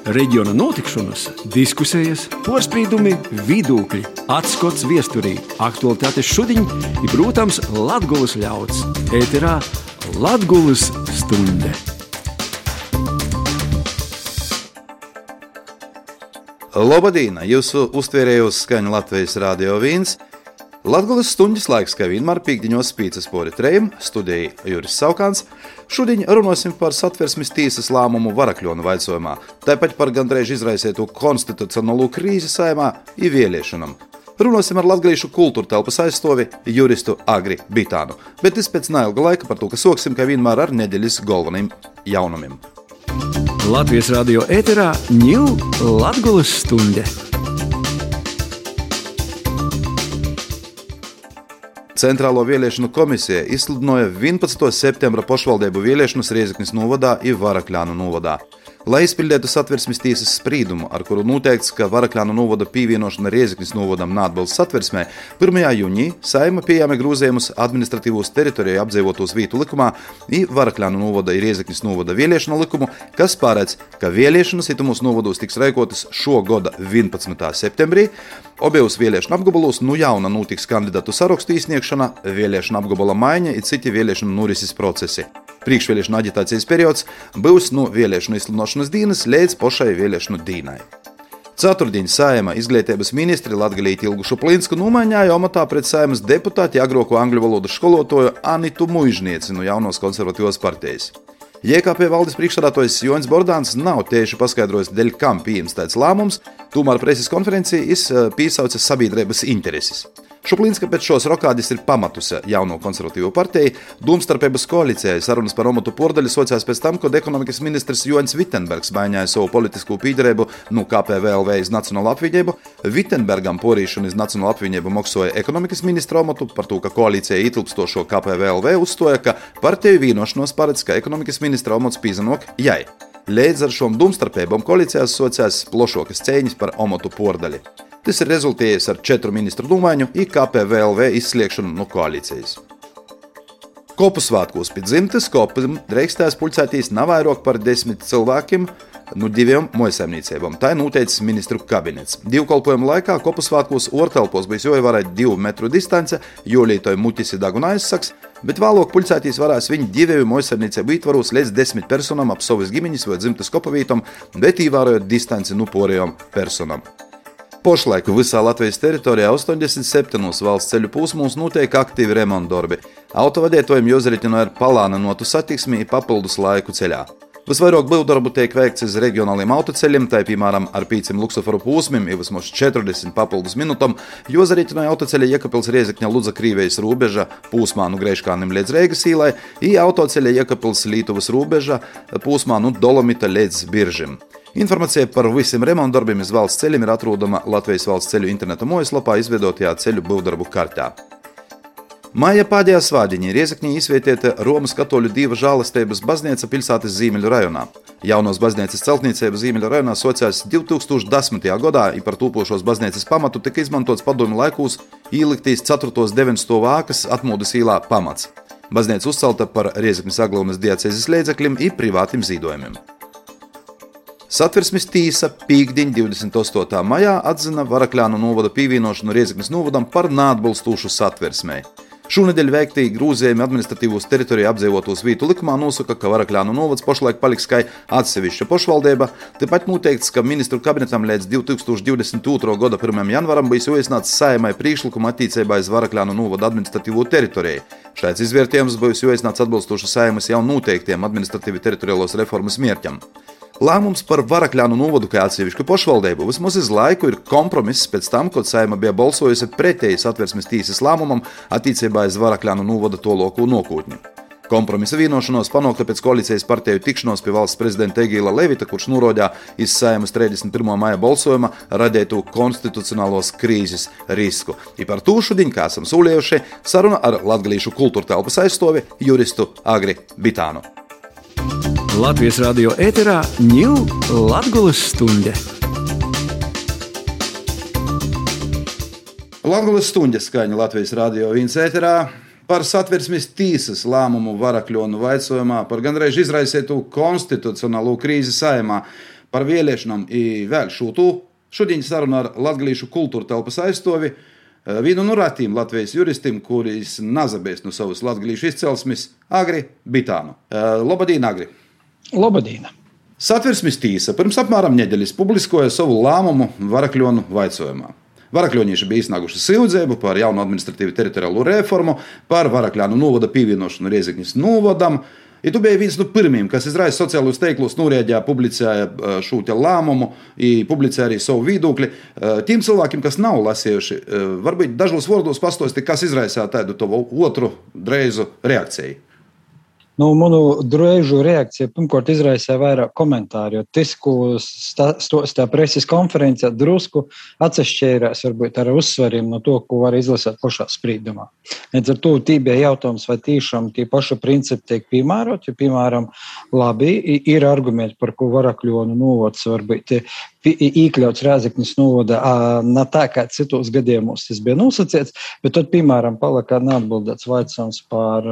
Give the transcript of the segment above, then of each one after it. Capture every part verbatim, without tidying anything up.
Reģiona notikšanas, diskusijas, porspīdumi, vidūkļi, atskots viesturī, aktualitātes šudiņ i, protams, Latgulas ļauds. Ēterā Latgulas stunde. Lobadīna, jūsu uztvērējos skaņu Latvijas Radio viens. Latgulas stundas laiks, kā vienmēr pīkdiņos spīcas pori trejiem, studēja Juris Saukāns. Šodien runāsim par Satversmes tiesas lēmumu Varakļonu vaicojumā, tāpat par gandrīz izraisītu konstitucionālo krīzi Saeimā i vēlēšanām. Runāsim ar latgalīšu kultūra telpas aizstovi juristu Agri Bitānu, bet es pēc neilga laika par to, ka soksim, kā vienmēr ar nedēļas galvenajiem jaunumiem. Latvijas radio ēterā ņū Latgulas stunde. Centrālo vēlēšanu komisija izsludināja vienpadsmitā septembra pašvaldību vēlēšanas Rēzeknes novadā i Varakļānu novadā. Lai izpildētu Satversmes tiesas sprīdumu, ar kuru noteikts, ka Varakļānu novada pievienošana Rēzeknes novadam neatbilst Satversmē, pirmajā jūnijā Saeima pieņēma grozījumus administratīvos teritoriju apdzīvotos vietu likumā i Varakļānu novada i Rēzeknes novada vēlēšanu likumu, kas pārēdz, ka vēlēšanas itumos novados tiks rēkotas šo gada vienpadsmitā septembrī. Objos vēlēšanu apgabalos nu jauna notiks kandidātu sarakstu izsniegšana, vēlēšanu apgabala maiņa i citi vēlēšanu norises procesi. Priekšvēlēšanu aģitācijas periods būs no vēlēšanu izsludināšanas dienas līdz pašai vēlēšanu dienai. Ceturtdien Saeima izglītības ministri latgalīti Ilgu Šuplinsku nomaiņāja amatā pret Saeimas deputāti agroko angļu valodas skolotoju Anitu Muižnieci no Jaunos konservatīvos partijas. J K P valdes priekšsēdētājs Joņs Bordāns nav tieši paskaidrojis, dēļ kam pieņems tāds lēmums, tomēr preses konferencī is piesauca sabiedrības intereses. Šuplinska pēc šos rokādis ir pamatusi Jauno konservatīvo partiju. Domstarpības koalīcijai sarunas par omatu pordaļu sociās pēc tam, kad ekonomikas ministrs Joņs Vittenbergs maiņāja savu politisko pīdarību no K P V L V iz Nacionālo apvienību. Vittenbergam porīšanu iz Nacionālo apvienību moksoja ekonomikas ministra omatu par to, ka koalīcijai ietilpstošo K P V L V uzstoja, ka partiju vienošanos paredz, ka ekonomikas ministra omats pīzanok jai. Līdz ar šom domstarpībām koalīcijās sociās plošokas cēņas par omatu pordaļu. Tas ir rezultējis ar četru ministru domaiņu i K P V L V izsliekšanu no koalīcijas. Kopu svētkos pie dzimtes kopam dreikstēs pulcētīs nav vairāk par desmit cilvēkiem no diviem mojsaimniecībām. Tā ir noteicis ministru kabinets. Divkolpojumu laikā kopu svētkos ortelpos bija jāievērēt divu metru distance, jo lītoja mutis i dagu aizsaks, bet vēlāk pulcētīs varēs viņi divu mojsaimniecību ietvaros līdz desmit personam ap savas ģimeņas vai dzimtes kopavītam, bet ievērojot distanci no porējām personam. Pošlaik visā Latvijas teritorijā astoņdesmit septiņos valsts ceļu posmos notiek aktīvi remontdarbi. Autovadītājiem jāizritināja ar palānotu satiksmi i papildus laiku ceļā. Visvairāk būvdarbu tiek veikts uz reģionāliem autoceļiem, tā piemēram ar pieciem luksuforu posmiem i vismaz četrdesmit papildus minūtam, jāizritināja autoceļa Jēkabpils Rēzekņa Ludza Krīvejas robeža posmā no Greiškānim līdz Reigas īlai i autoceļa Jēkabpils Lītuvas robeža posmā no Dolomita līdz Biržim. Informācija par visiem remontdarbiem iz valsts ceļiem ir atrodama Latvijas valsts ceļu interneta mājaslapā izveidotajā ceļu būvdarbu kartā. Maija pēdējā svādiņā Rēzekņā izvietieta Romas katoļu dieva žēlastības baznīca pilsētas Zīmeļu rajonā. Jaunos baznīcas celtniecība Zīmeļu rajonā socās divi tūkstoši desmitajā gadā, i par tūpošos baznīcas pamatu tika izmantots padomju laikos ieliktīs ceturtās deviņstāvu ēkas atmodas īlā pamats. Baznīca uzcelta par Rēzeknes Aglaunas diacēzes līdzekļiem i privātiem zīdojumiem. Satversmes tiesa pīkdiņ divdesmit astotajā maijā atzina Varakļānu novada pievienošanu Rēzeknes novadam par neatbilstošu Satversmei. Šonedēļ veikti grūzējumi administratīvos teritoriju apdzīvotos vietu likumā nosaka, ka Varakļānu novads pašlaik paliks kā atsevišķa pašvaldība. Tepat noteikts, ka ministru kabinetam līdz divi tūkstoši divdesmit otrā gada pirmajam janvaram bija jāiesniedz Saeimai priekšlikumu attiecībā uz Varakļānu novada administratīvo teritoriju. Šāds izvērtējums būs jāiesniedz atbilstoši Saeimas jau noteiktiem administratīvi teritoriālos reformas mērķam. Lēmums par Varakļānu novadu kā atsevišķu pašvaldību vismaz iz laiku ir kompromiss pēc tam, kad Saeima bija balsojusi pretēji Satversmes tiesas lēmumam attiecībā uz Varakļānu novada toloko nākotni. Kompromisa vienošanos panākta pēc koalīcijas partiju tikšanos pie valsts prezidenta Egīla Levita, kurš norādīja iz Saeimas trīsdesmit pirmā maija balsojuma radītu konstitucionālos krīzes risku. I par to šodien, kā esam solījuši, saruna ar latgalīšu kultūra telpas aizstovi juristu Agri Bitānu. Latvijas radio ēterā ņū Latgulas stunde. Latgulas stunde skaņa Latvijas radio viens ēterā. par Satversmes tiesas lēmumu Varakļonu vaicojumā par gandrīz izraisītu konstitucionālo krīzi Saeimā. par vēlēšanām i vēl šūtū. Šodien saruna ar latgalīšu kultūra telpas aizstovi, vienu no ratiem Latvijas juristim, kuris nazabēs no savas latgalīšu izcelsmes, Agri Bitānu. Labadien, Agri! Labadien! Satversmes tīsa pirms apmēram nedēļas publiskoja savu lēmumu Varakļonu vaicojumā. Varakļonieši bija izsnieguši sūdzību par jaunu administratīvu teritoriālo reformu, par Varakļānu novada pievienošanu Riezeknis novadam. I tu biji viens no pirmiem, kas izraisa sociālos teiklus, norēģēja, publicēja šo te lēmumu, publicēja arī savu viedokli. Tiem cilvēkiem, kas nav lasījuši, varbūt dažos vārdos pastāsti, kas izraisīja tādu tavu otru dreizu reakciju. Nu, manu drēžu reakcija pirmkārt izraisīja vairāk komentāru, jo tas, ko stostā preses konferencē, drusku atsašķērās varbūt ar uzsvariem no to, ko var izlasīt pašā sprīdumā. Līdz ar to tī bija jautājums, vai tiešām tie paši principi tiek piemērot, jo, piemēram, labi, ir argumenti, par ko Varakļonu novads varbūt iekļauts Rēzeknis novada, ne tā kā citos gadījumos tas bija nosacīts, bet tad, piemēram, palika neatbildēts vaicājums par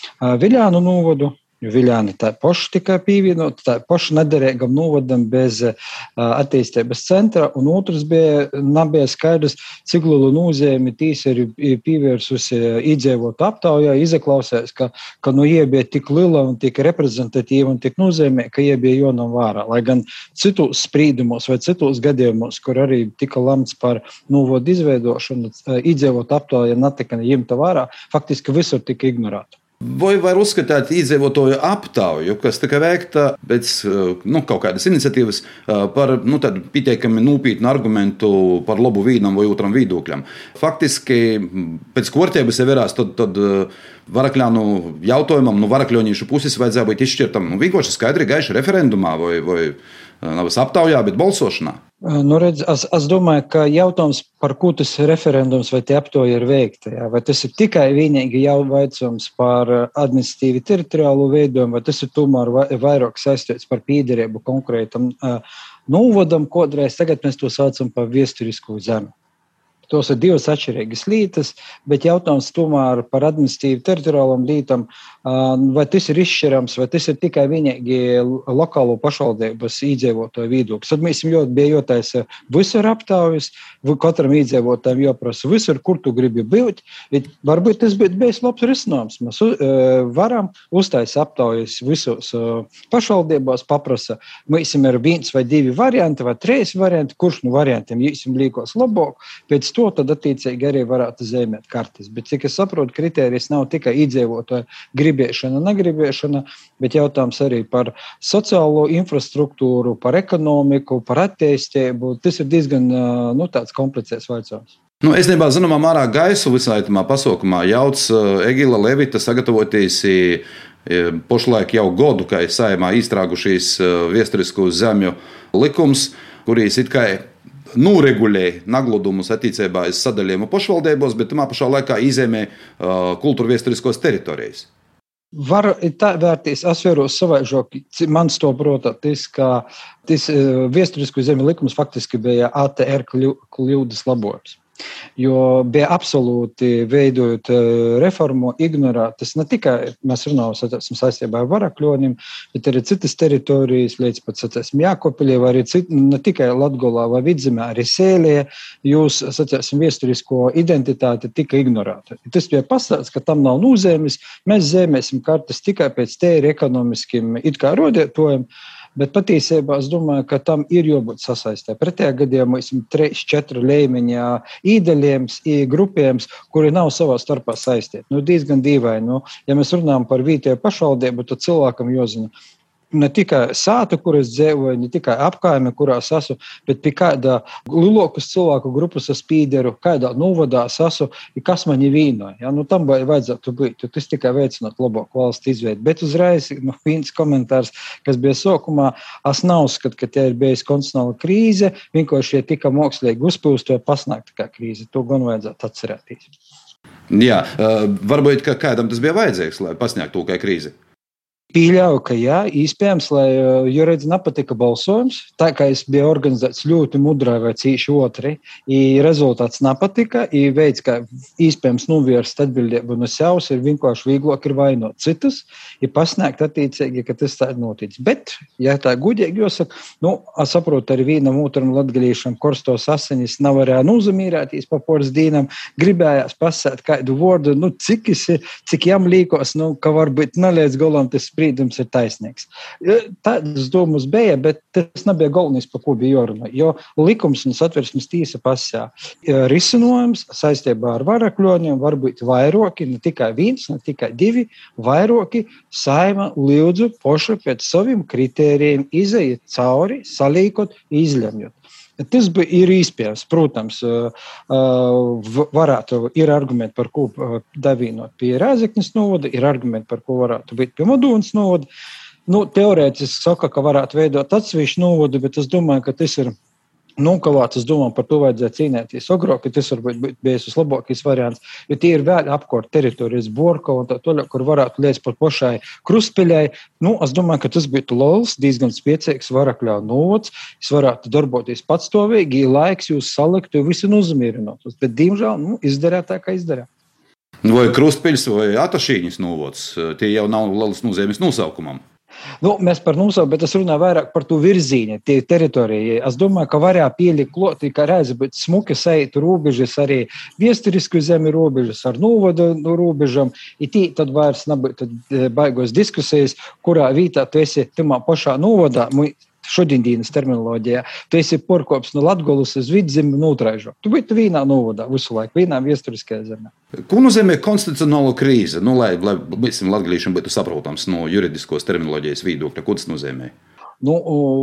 Viļānu novadu, jo Viļāni tā paši tikai pievienot, tā paši nederīgam novadam bez attīstības centra, un otrs bija, nebija skaidrs, cik lielu nozīmi tīs ir pievērsusi iedzīvotu aptaujā, izaklausēs, ka, ka nu jie bija tik liela un tik reprezentatīva un tik nozīmē, ka jie bija jonam vārā. Lai gan citos sprīdumos vai citos gadījumos, kur arī tika lemts par novadu izveidošanu, iedzīvotu aptaujā netika ņemta vārā, faktiski visur tika ignorēta. Vai var uzskatīt iedzīvotāju aptauju, kas tika veikta pēc nu, kaut kādas iniciatīvas par nu, pietiekami nopietnu argumentu par labu vienam vai otram viedokļam? Faktiski pēc kārtības ieverās, tad, tad Varakļānu jautājumam no varakļoniešu puses vajadzēja būt izšķirtam nu, vienkārši skaidri gaiši referendumā vai, vai nevis aptaujā, bet balsošanā. Nu, redz, es, es domāju, ka jautājums, par ko tas referendums vai tie aptauja ir veikta, jā? Vai tas ir tikai vienīgi jau vaicājums par administratīvi teritoriālo veidojumu, vai tas ir tomēr vairāk saistīts par piederību konkrētam uh, novadam, kodreiz tagad mēs to saucam par viesturisku zemi. Tos ir divas atšķirīgas lietas, bet jautājums tomēr par administratīvu teritoriālām lietām, vai tas ir izšķirams, vai tas ir tikai vienīgi lokālo pašvaldības iedzīvotāju viedoklis. Tad mēs ļoti bija jotaisa visur aptaujas, katram iedzīvotājiem jāprasa visur, kur tu gribi būt. Varbūt tas būtu bijis labs risinājums. Mēs varam uztaisīt aptaujas visos pašvaldībās, paprasa, mēs ir viens vai divi varianti, vai trīs varianti, kurš no variantiem jums liekos labāk, pēc to tad attiecīgi arī varētu zīmēt kartes. Bet, cik es saprotu, kritērijs nav tikai iedzīvotāju gribēšana, negribēšana, bet jautājums arī par sociālo infrastruktūru, par ekonomiku, par attīstību. Tas ir diezgan nu, tāds komplicēts jautājums. Nu, es nebā zināmā mērā gaisu visā tamā pasaukumā jauc Egila Levita sagatavoties pašlaik jau godu, kā Saeimā izstrāgušīs viesturisku zemju likums, kurīs it kā noregulēja nagludumus attiecībā uz sadalījumu pašvaldībos, bet tamā pašā laikā izēmē uh, kultūra viesturiskos teritorijas. Var tā vērtīs, es vēros savaižok, mans to protā, tas, ka tas uh, viesturisku zemi likums faktiski bija A T R kļūdas labojums. Jo bija absolūti veidojot reformu, ignorēt. Tas ne tikai mēs runājam saistībā ar Varakļonim, bet arī citas teritorijas, līdz pat sacēsim Jākopeļie, vai arī cit, ne tikai Latgolā vai Vidzemē, arī Sēlijā, jūs, sacēsim, viesturisko identitāti tika ignorēta. Tas bija pastāsts, ka tam nav nozīmes, mēs zīmēsim kartes tikai pēc tēri ekonomiskiem it kā rodietojiem, bet patiesībā es domāju, ka tam ir jābūt sasaistē. Pretējā gadījumā mēs esam trīs, četri līmeņā īdaļiem, grupiem, kuri nav savā starpā saistīti. Nu, diezgan dīvaini. Nu, ja mēs runājam par vietējo pašvaldību, tad cilvēkam jāzina ne tikai sāta, kur es dzīvoju, ne tikai apkaime, kurā es esmu, bet pie kādā lielākas cilvēku grupas es pīderu, kādā novadā es esmu, kas mani vīnoja. Ja? Nu, tam vajadzētu būt, jo tas tikai veicināt labāku valsts izveidu. Bet uzreiz nu, viens komentārs, kas bija sākumā, es nav uzskatu, ka tie ir bijusi konstitucionāla krīze, vienkārši ja tika mākslīgi uzpūst vai pasnākt kā krīze. To gan vajadzētu atcerēties. Jā, varbūt, ka kādam tas bija vajadzīgs, lai pasniegtu to kā krīzi. Pieļauju, ka jā, iespējams, lai, jo redz, nepatika balsojums, tā kā es biju organizēts ļoti mudrā vai cīši otri, i rezultāts nepatika, i veids, kā iespējams novērst atbildību no savas, ir vienkārši vieglāk ir vainot citus, i pasniegt attiecīgi, ka tas tā ir noticis. Bet, ja tā gudīgi jāsaka, nu, es saprotu arī vienam otram latgalīšam korstos asinis nav varēja nuzamīrētīs pa poras dīnam, gribējās pasēt kādu vārdu, nu, cik, esi, cik jām līkos, nu, ka varbūt neliec golam tas sprīdums ir taisnīgs. Tādas domas bija, bet tas nebija galvenais, pa ko bija jārunā, jo likums un Satversmes tīsa pasā risinojums saistībā ar varakļoņiem var būt vairoki, ne tikai viens, ne tikai divi, vairoki Saima lūdzu poša pēc saviem kritērijiem izējiet cauri, salīkot, izlemjot. Tas ir iespējams, protams, varētu, ir argumenti, par ko davīnot pie Rēzeknes novada, ir argumenti, par ko varētu būt pie Modūnas novada. Nu, teorētiski saka, ka varētu veidot atsevišķu novadu, bet es domāju, ka tas ir nokavāts, es domāju, par to vajadzētu cīnēties agrāk, ka tas varbūt bijis vislabākais variants, jo tie ir vēl apkārt teritorijas Borka un tā toļā, kur varētu liec par pašai Krustpeļai. Nu, es domāju, ka tas būtu lols, diezgan spiecīgs varakļā novads, es varētu darboties patstāvīgi, laiks jūs saliktu, jo visi nuzamierinotos, bet, diemžēl, nu, izdarē tā, kā izdarē. Vai Krustpeļas vai Atašīņas novads, tie jau nav lielas nozīmes nosaukumam? Nu, mēs par nosaukumu, bet es runāju vairāk par to virzīni, tie teritorijai. Es domāju, ka varēja pielikt kloti, ka reizi būt smuki seitu robežas arī viesturisku zemi robežas ar novadu robežam, i tī tad vairs nebūtu baigos diskusijas, kurā vītā tu esi timā pašā novadā, šodienas terminoloģijā, tu esi porkops no Latgolas uz vidzemi un otraižo. Tu būtu vienā novadā visu laiku, vienā viesturiskajā zemē. Ko nozīmē konstitucionāla krīze? Nu, lai, lai visam latgalīšam būtu saprotams no juridiskos terminoloģijas viedokļa, ko tas nozīmē? Nu,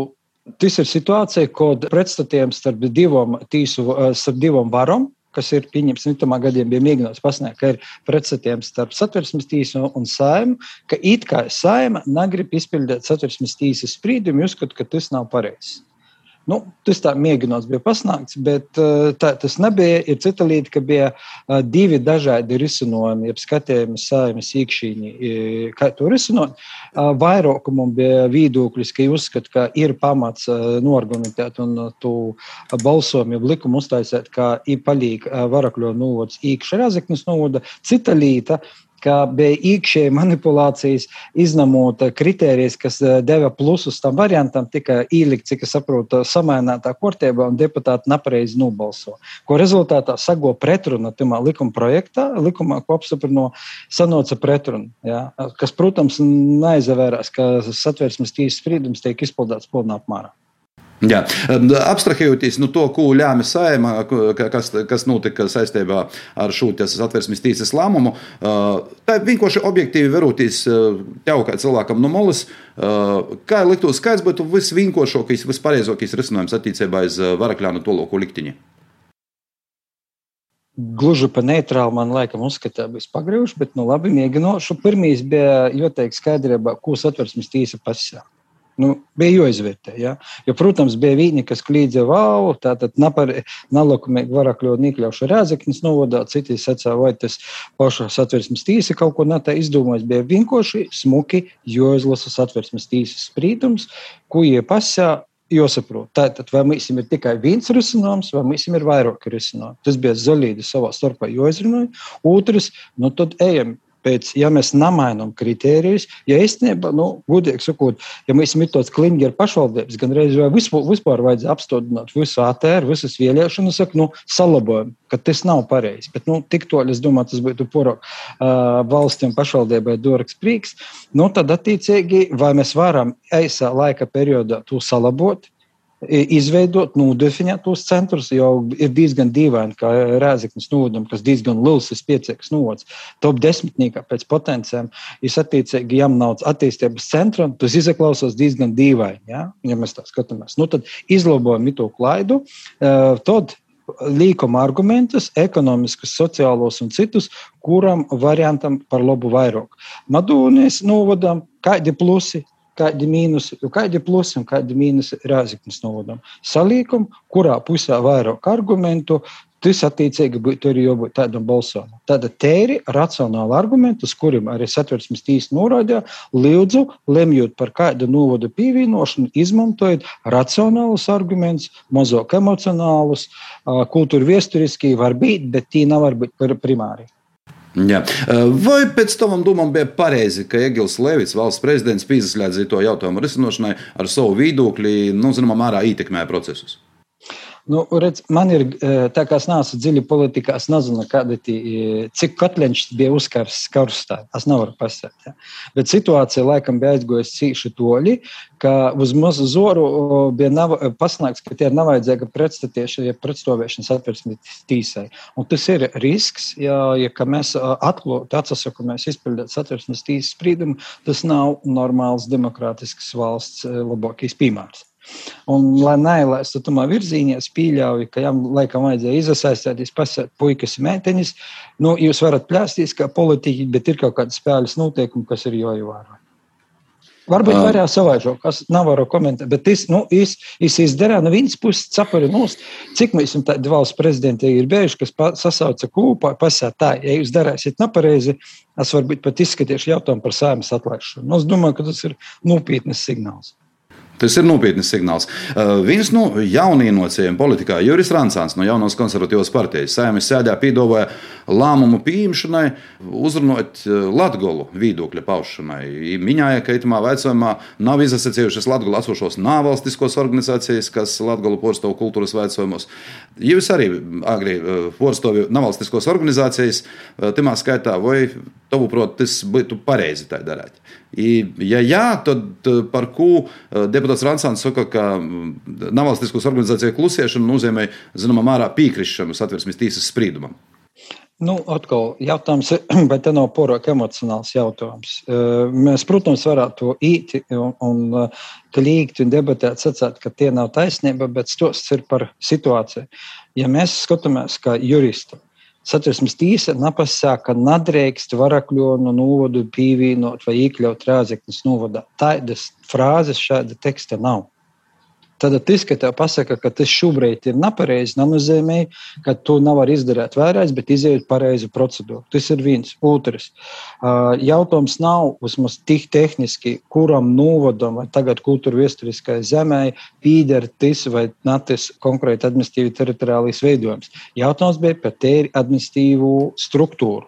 tas ir situācija, kad pretstatiem starp divom tīsu, starp divom varom, kas ir, pieņems, nitamā gadiem bija mēģināts pasniegt, ka ir pretstatiem starp Satversmes tīsu un Saimu, ka it kā Saima negrib izpildīt Satversmes tīsas sprīdumu, uzskat, ka tas nav pareizs. Nu, tas tā mēģināts bija pasniegts, bet tā tas nebija. Ir cita lieta, ka bija divi dažādi risinājumi, jeb skatījumi Saimas iekšīņi, kā to risinot. Vairākumam bija viedoklis, ka uzskat, ka ir pamats noargumentēt un tu balsojumu, jeb likumu uztaisēt, ka ir palīk varakļo novads iekšā Rēzeknes novada. Cita lieta, ka bija iekšēji manipulācijas, izņemot kritērijas, kas deva plusus tam variantam, tikai ielikt, cik es saprotu, samainētā kārtībā un deputāti nepareizi nobalso. Ko rezultātā sago pretruna tamā likuma projektā, likumā, ko apstiprino, sanoca pretruna. Ja? Kas, protams, neizavērās, ka Satversmes tīsas sprīdums tiek izpildāts pilnā apmērā. Jā, abstrahējoties no to, ko ļāma Saima, kas, kas notika saistībā ar šo Satversmes tīsas lēmumu, tā vienkārši objektīvi veroties tev kā cilvēkam no molas, kā liktos, kāds būtu visvienkāršākais, vispareizākais risinājums attiecībā uz Varakļānu toloko liktiņu? Gluži pa neitrāli man laikam uzskatā bija pagrīvuši, bet nu labi mēģinošu. Pirmīs bija jāteikt skaidrībā, ko Satversmes tīsa pasā. Nu, bija jāizvērtē, ja? Jo, protams, bija vīni, kas klīdza vau, tātad nelikumīgi varakļo nīkļaušu Rēzeknes novadā, citi sacā, vai tas paša Satversmes tīsa kaut ko netā izdomājis, bija vienkārši smuki jāizlasa Satversmes tīsas sprīdums, ko ie pasā, jāsaprot. Tātad, vai mums ir tikai viens risinājums, vai mums ir vairāki risinājumi. Tas bija zaļīdi savā starpā jāizrunāja. Otrs, nu tad ejam. Pēc, ja mēs nemainām kritērijus, ja īstenībā, nu, gudīgi sakot, ja mēs ir tāds kliņģi ar pašvaldības, gan reiz vai vispār, vispār vajadzēja apstādināt visu A T R, visas vēlēšanas, saka, nu, salabojam, ka tas nav pareizi. Bet, nu, tik toļi, es domāju, tas būtu porok uh, valstiem pašvaldībai dārgs prīks. Nu, tad attiecīgi, vai mēs varam eisā laika periodā to salabot, izveidot, nodefinēt tos centrus, jau ir diezgan dīvaini, kā Rēzeknes novadam, kas diezgan liels ir spiecīgs novads. Top desmitniekā pēc potenciām, es attiecīgi jām nav attīstības centram, tas izaklausās diezgan dīvaini, ja, ja mēs tā skatāmies. Nu, tad izlabojam ito klaidu, tad līkuma argumentus, ekonomiskus, sociālos un citus, kuram variantam par labu vairāk. Madūnijas novadam, kādi plusi, kādi mīnusi, kādi plusi un kādi mīnusi Rēzeknes novadam. Salīkum, kurā pusē vairāk argumentu, tas attiecīgi būtu arī jābūt tādam balsojumam. Tāda tēri racionāli argumenti, uz kuriem arī Satversmes tiesa norādīja, lūdzu, lemjot par kādu novadu pievienošanu, izmantojot racionālus argumentus, mazāk emocionālus, kultūra viesturiski var būt, bet tī nevar būt primāri. Jā. Vai pēc tavam domām bija pareizi, ka Egils Levits, valsts prezidents, piesaslēdzīja to jautājumu risinošanai ar savu viedokli, nu, zināmā mērā ietekmēja procesus? Nu, redz, man ir, tā kā es neesmu dziļi politikā, es nezinu, kāda tī, cik kotleņš bija uzkars karstā. Es nevaru pasēt. Ja. Bet situācija laikam bija aizgojusi cīši toļi, ka uz mazu zoru bija nav, pasnāks, ka tie ir nevajadzīga pretstatīšana, ja pretstovēšana Satversmes tīsai. Un tas ir risks, ja, ja ka mēs atklot, atsasakamies izpildīt Satversmes tīsas sprīdumu, tas nav normāls demokrātisks valsts labākais piemērs. Un, lai neilaistu tamā virzīnī, es pieļauju, ka jām laikam vajadzēja izasaistīties, pasēt puikas un meiteņas. Nu, jūs varat pļāstīs kā politiķi, bet ir kaut kāda spēles noteikumi, kas ir jāievēro. Varbūt um. varēja savaižok, es nevaru komentēt, bet es, nu, es, es izdarīju no vienas puses capari nost, cik mēs jums tādi valsts prezidenti ir bijuši, kas pa, sasauca kūpā, pasēt tā, ja jūs darēsiet nepareizi, es varbūt pat izskatīšu jautājumu par Saeimas atlaišanu. Nu, es domāju, ka tas ir nopietnas signāls. Tas ir nopietnis signāls. Uh, viens no jaunienocējiem politikā, Juris Rancāns no Jaunās konservatīvās partijas, Saeimas sēdē piedāvāja lēmumu pieņemšanai, uzrunot Latgolu viedokļa paušanai. Minēja, ka itamā veicojumā nav izasacījušas Latgolu esošos nevalstiskos organizācijas, kas Latgolu porstovu kultūras veicojumos. Jūs arī agri porstovi nevalstiskos organizācijas, timā skaitā, vai tavuprāt, tas būtu pareizi tā darēt? Ja jā, tad par ko deputāts Rancāns saka, ka nevalstiskos organizāciju klusiešana nozīmē, zināmā mērā, piekrišanu Satversmes tiesas sprīdumam? Nu, atkal, jautājums, bet te nav porāk emocionāls jautājums. Mēs, protams, varētu īt un, un klīgt un debatēt, sacēt, ka tie nav taisnība, bet stosts ir par situāciju. Ja mēs skatāmies kā juristi, Satversmes tiesa nepasaka, ka nedrīkst Varakļonu novadu pievienot vai iekļaut Rēzeknes novadā. Tādas frāzes šāda teksta nav. Tad tas, ka tev pasaka, ka tas šobrīd ir nepareizi, nenozīmē, ka tu nevari izdarīt vairāk, bet izējot pareizu procedūru. Tas ir viens. Otrs. Jautājums nav vismaz tik tehniski, kuram novadam vai tagad kultūra viesturiskai zemē pīder tas vai natis konkrēti administratīvi teritoriālīs veidojums. Jautājums bija par tēri administratīvu struktūru.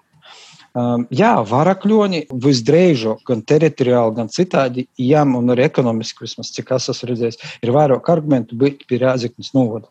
Um, jā, Varakļoni visdrīzāk, gan teritoriāli, gan citādi, jām un arī ekonomiski, vismaz, cik es esmu redzējis, ir vairāk argumentu būt pie Rēzeknes novada.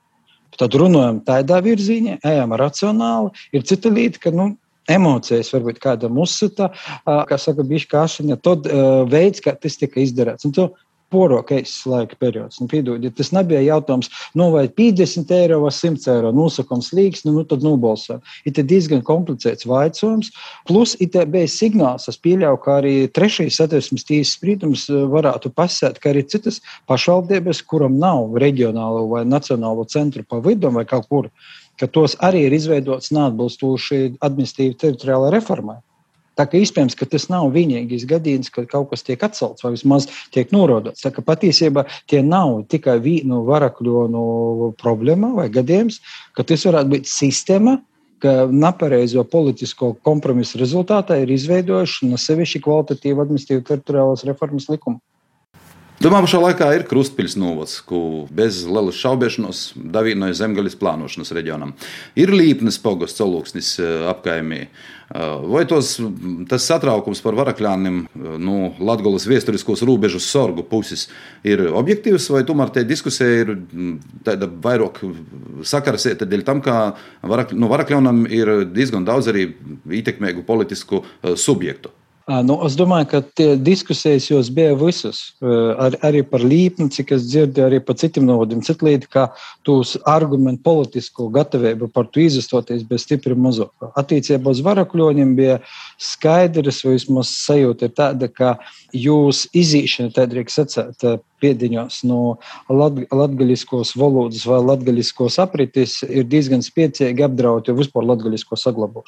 Tad runājam tādā virzienā, ejam racionāli, ir cita lieta, ka, nu, emocijas varbūt kādam uzsita, uh, kā saka, bišķi kāšana, tad uh, veids, kā tas tika izdarēts. Un to porokais laika periods. Nu, piedod, ja tas nebija jautājums, nu, vai piecdesmit eiro vai simt eiro nosakums līgs, nu, nu tad nobalsojam. Ir diezgan komplicēts vaicojums. Plus, it bija signāls, es pieļauju, ka arī trešais Satversmes tiesas sprīdums varētu pasēt, ka arī citas pašvaldības, kuram nav reģionālo vai nacionālo centru pa vidum vai kaut kur, ka tos arī ir izveidots neatbilstoši administratīvi teritoriālai reformai. Tā kā iespējams, ka tas nav vienīgais gadījums, kad kaut kas tiek atcelts vai vismaz tiek norodots. Tā kā patiesībā tie nav tikai vienu Varakļonu problēma vai gadījums, ka tas varētu būt sistēma, ka nepareizo politisko kompromisu rezultātā ir izveidojuši no sevišķi kvalitatīvu administratīvu teritoriālās reformas likumu. Domāju, pašā laikā ir Krustpils novads, ko bez lielas šaubēšanos davīnoja zemgaļas plānošanas reģionam. Ir Līpnes pogosts Olūksnis apkaimī. Vai tos, tas satraukums par Varakļāniem no Latgolas viesturiskos rūbežu sorgu puses ir objektīvs, vai tomēr te diskusija ir tāda vairāk sakarsieta dēļ tam, ka Varak, no Varakļānam ir diezgan daudz arī ietekmīgu politisku subjektu? Nu, es domāju, ka tie diskusijas jūs bija visas, ar, arī par Līpni, cik es dzirdu, arī par citiem novadiem. Cita lieta, ka tūs argumentu politisko gatavību par to izastoties bija stipri mazāk. Attiecībā uz Varakļoņiem bija skaidrs, vai vismaz sajūta ir tāda, ka jūs izīšana, tā drīkst sacēt, piediņos no lat, latgaļiskos valodas vai latgaļiskos apritis ir diezgan spiecīgi apdraud jau vispār latgaļisko saglabāšanu.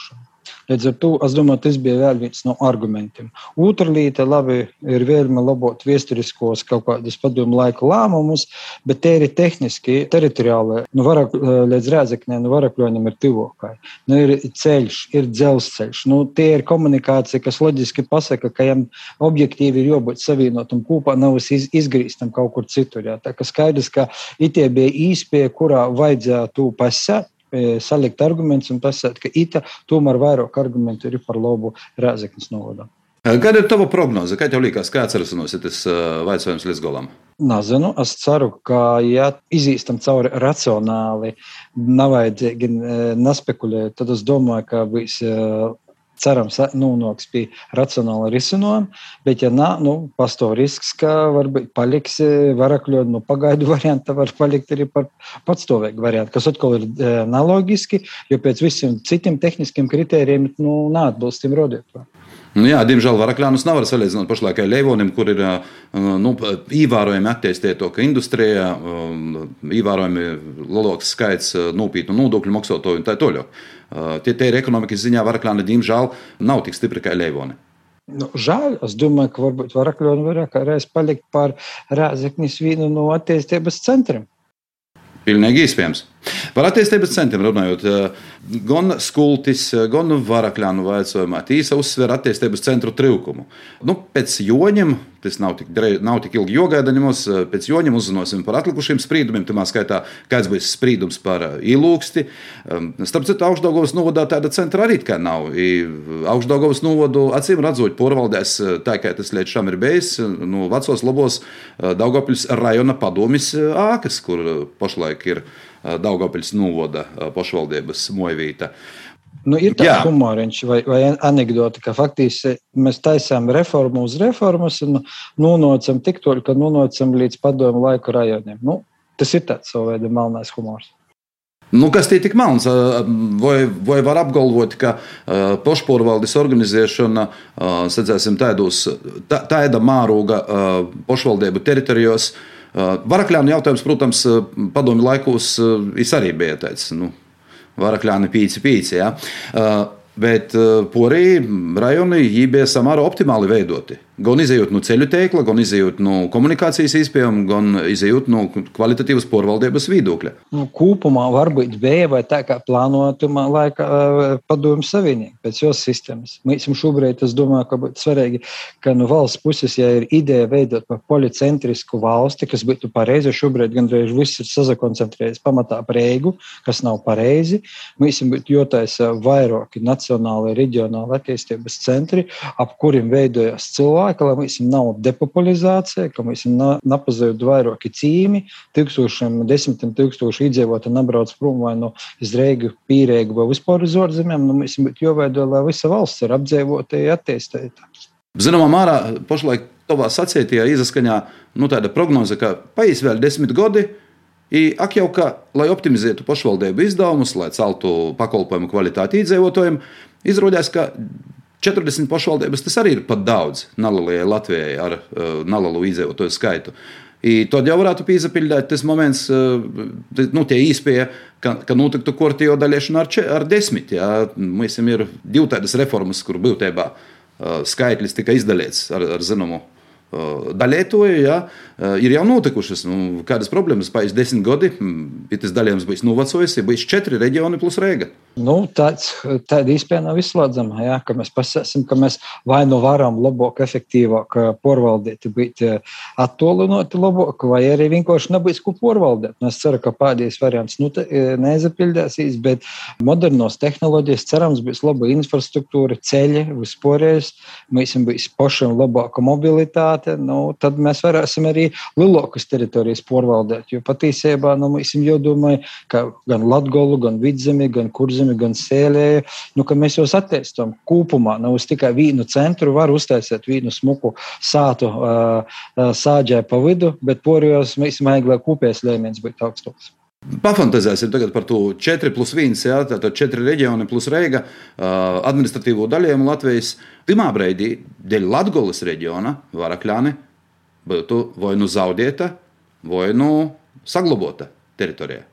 Līdz ar to, es domāju, tas bija vēl viens no argumentiem. Otra lieta, labi, ir vēlme labot viesturiskos kaut kādus padomu laika lēmumus, bet te ir tehniski, teritoriāli, nu varak, līdz Rēzeknē, nu Varakļonim ir tuvokai. Nu ir ceļš, ir dzelzceļš. Nu tie ir komunikācija, kas loģiski pasaka, ka jām objektīvi ir jābūt savienotam kopā, nav iz, izgrīstam kaut kur citur. Jā. Tā ka skaidrs, ka itie bija īspēja, kurā vajadzētu pasēt, salikt argumentus un pasēt, ka ita tomēr vairāk argumentu ir par labu Rēzeknes novadā. Kāda ir tava prognoze? Kā tev liekas, kā atcerēsies tas vaicājums līdz galam? Nezinu, es ceru, ka, ja izīstam cauri racionāli, nevajadzīgi nespekulēt, tad es domāju, ka būs cerams nonāks pie racionāla risinājuma, bet ja nā, nu, pastāv risks, ka varbūt paliks Varakļoni, nu, pagaidu varianta var palikt arī par patstāvīgu variantu, kas atkal ir nelogiski, jo pēc visiem citiem tehniskiem kritērijiem, nu, neatbilst tiem rodītājiem. Nu jā, diemžēl Varakļānus nevar salīdzināt pašlaik ar Leivonim, kur ir nu, ievērojami attīstītāka industrija, ievērojami lielāks skaits nopietnu nodokļu maksātāju un tā tālāk. Tie, tie ir ekonomikas ziņā Varakļāni, diemžēl, nav tik stipri kā Leivoni. Nu, žēl, es domāju, ka varbūt Varakļoni varētu reiz palikt par Rēzeknes vienu no attīstības centriem. Pilnīgi iespējams. Par attīstības centriem runājot, gan Skultis, gan Varakļānu vaicājumā tīsa uzsver attīstības centru trūkumu. Nu, pēc joņiem, tas nav tik, nav tik ilgi jogaida, ņemos, pēc joņiem uzzināsim par atlikušiem sprīdumiem, tamā skaitā, kāds būs sprīdums par Ilūksti. Starp citu, Augšdaugavas novadā tāda centra arī kā nav. Augšdaugavas novadu acīm redzot porvaldēs, tā kā tas līdz šam ir bijis, no vecos labos Daugavpils rajona padomis ākas, kur pašlaik ir Daugavpils novada pašvaldības mojvīta. Nu, ir tāds humoriņš vai, vai anekdoti, ka faktiski mēs taisām reformu uz reformas un nonācam tik toļ, ka nonācam līdz padomu laiku rajoniem. Nu, tas ir tāds savu veidu melnais humors. Nu, kas tie tik melns? Vai, vai var apgalvot, ka uh, pašpārvaldes organizēšana, uh, sacēsim, tādos, tā, tāda mārūga uh, pašvaldību teritorijos, uh, Varakļānu jautājums, protams, padomju laikos uh, arī bija tāds, nu, Varakļāni pīci pīci, ja? uh, bet uh, porī rajoni jī bija samērā optimāli veidoti. Gan izejot no ceļu tīkla, gan izejot no komunikācijas iespējām, gan izejot no kvalitatīvas porvaldības viedokļa. Nu, kopumā varbūt bija vai tā kā plānotumā laika padomju savienība pēc jos sistēmas. Mēs šobrīd, es domāju, ka būtu svarīgi, ka no valsts puses, ja ir ideja veidot par policentrisku valsti, kas būtu pareizi, šobrīd gandrīz viss ir sazakoncentrējies pamatā par Reigu, kas nav pareizi. Mēs būtu jotaisa vairāki nacionāli, reģionāli attīstības centri, ap kuriem veidojas cilvēki, ka mums nav depopulizācija, ka mums napazējot vairāki cīmi, tūkstošiem, desmitiem tūkstoši iedzīvoti nabrauc prom vai no iz Reigu, Pīreigu vai vispār uz ārzemēm, nu mums būtu jāveido, lai visa valsts ir apdzīvota un attīstīta. Zināmā mērā pašlaik tavā sacītajā izaskaņā nu, tāda prognoze, ka paies vēl desmit gadi, I, ak jau ka, lai optimizētu pašvaldību izdevumus, lai celtu pakalpojumu kvalitāti iedzīvotājiem, izrādās, ka četrdesmit pašvaldības tas arī ir pat daudz nelielajai Latvijai ar uh, nelielu iedzīvotāju skaitu. I tad jau varētu pīzapildēt tas moments, uh, nu, tie īspēja, ka, ka notiktu kortījo daļiešana ar, če, ar desmit. Ja? Mēs ir divi tādas reformas, kur būtībā uh, skaitlis tika izdalīts ar, ar zināmu daļētoju, ja, ir jau notikušas. Nu, kādas problēmas paies desmit gadi, ja tas daļējums bijis novecojis, ja bijis četri reģioni plus Reiga. Nu, tāds, tāda īspēja nav izslēdzama, ja, ka mēs pasāsim, ka mēs vai nu varam labāk, efektīvāk porvaldēt, būt attolinoti labāk, vai arī vienkārši nebūs ko porvaldēt. Es ceru, ka pēdējais variants nu, neizapildēsīs, bet modernos tehnoloģijas cerams būs laba infrastruktūra, ceļi, vispārējais, mēs būs pašam labāka mobilitāte, nu, tad mēs varēsim arī lielākas teritorijas porvaldēt, jo patiesībā nu, mēs jādomāja, ka gan Latgolu, gan Vidzemi, gan Kurzemi, gan Sēlēju, nu, ka mēs jūs attīstam kopumā, nu, uz tikai vienu centru var uztaisīt vienu smuku sātu uh, sāģē pa vidu, bet porijos mēs mēģinām, lai kopējais līmenis būtu augstāks. Pafantazēsim tagad par to četri plus viens, ja, tātad četri reģioni plus Reiga, administratīvo daļējumu Latvijas. Pirmā breidī dēļ Latgoles reģiona Varakļāni būtu vai nu zaudēta, vai nu saglabota teritorijā.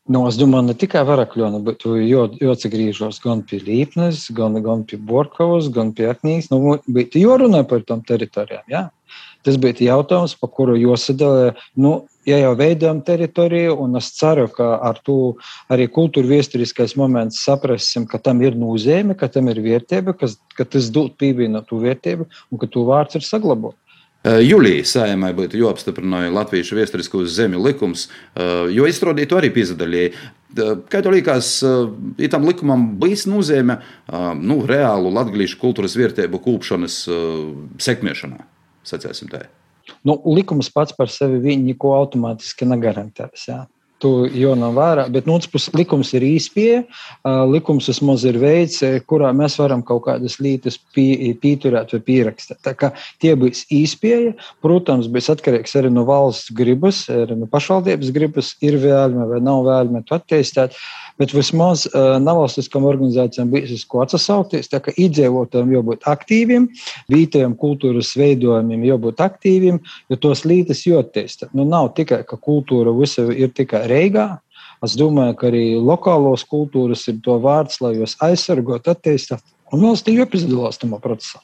Nu, es domāju, ne tikai Varakļona, bet jāatgriežas gan pie Līpnes, gan, gan pie Borkavas, gan pie Aknīs. Nu, bet jārunā par tām teritorijām, jā. Tas bija jautājums, par kuru jāsadala, nu, ja jau veidojam teritoriju, un es ceru, ka ar to arī kultūra viesturiskais moments saprasim, ka tam ir nozīme, ka tam ir vērtība, ka, ka tas dod pievienotu vērtību, un ka to vārds ir saglabāt. Jūlijā Saeimai būtu jāapstiprināja Latviešu viesturisko zemju likums, jo izstrādītu arī pīzadaļēji. Kā tev liekas, itam likumam bijis nozīme nu, reālu latgalīšu kultūras vērtību kūpšanas sekmēšanā, sacēsim tā? Nu, likums pats par sevi viņu neko automātiski negarantēs, jā. Tu jau nav vērā, bet no otras puses likums ir īspēja, likums vismaz ir veids, kurā mēs varam kaut kādas lietas pī, pīturēt vai pierakstīt. Tā kā tie būs īspēja, protams, būs atkarīgs arī no valsts gribas, arī no pašvaldības gribas, ir vēlme vai nav vēlme to attīstīt, bet vismaz nevalstiskām organizācijām būs uz ko atsasaukties, tā kā iedzīvotājiem jābūt aktīviem, vietējiem kultūras veidojumiem jābūt aktīviem, jo tos lietas jāattīsta. Nu, nav tikai, ka kultūra visa ir tikai Reigā. Es domāju, ka arī lokālos kultūras ir to vārds, lai jūs aizsargot, attīstāt. Un valstī jāpiedalās tajā procesā.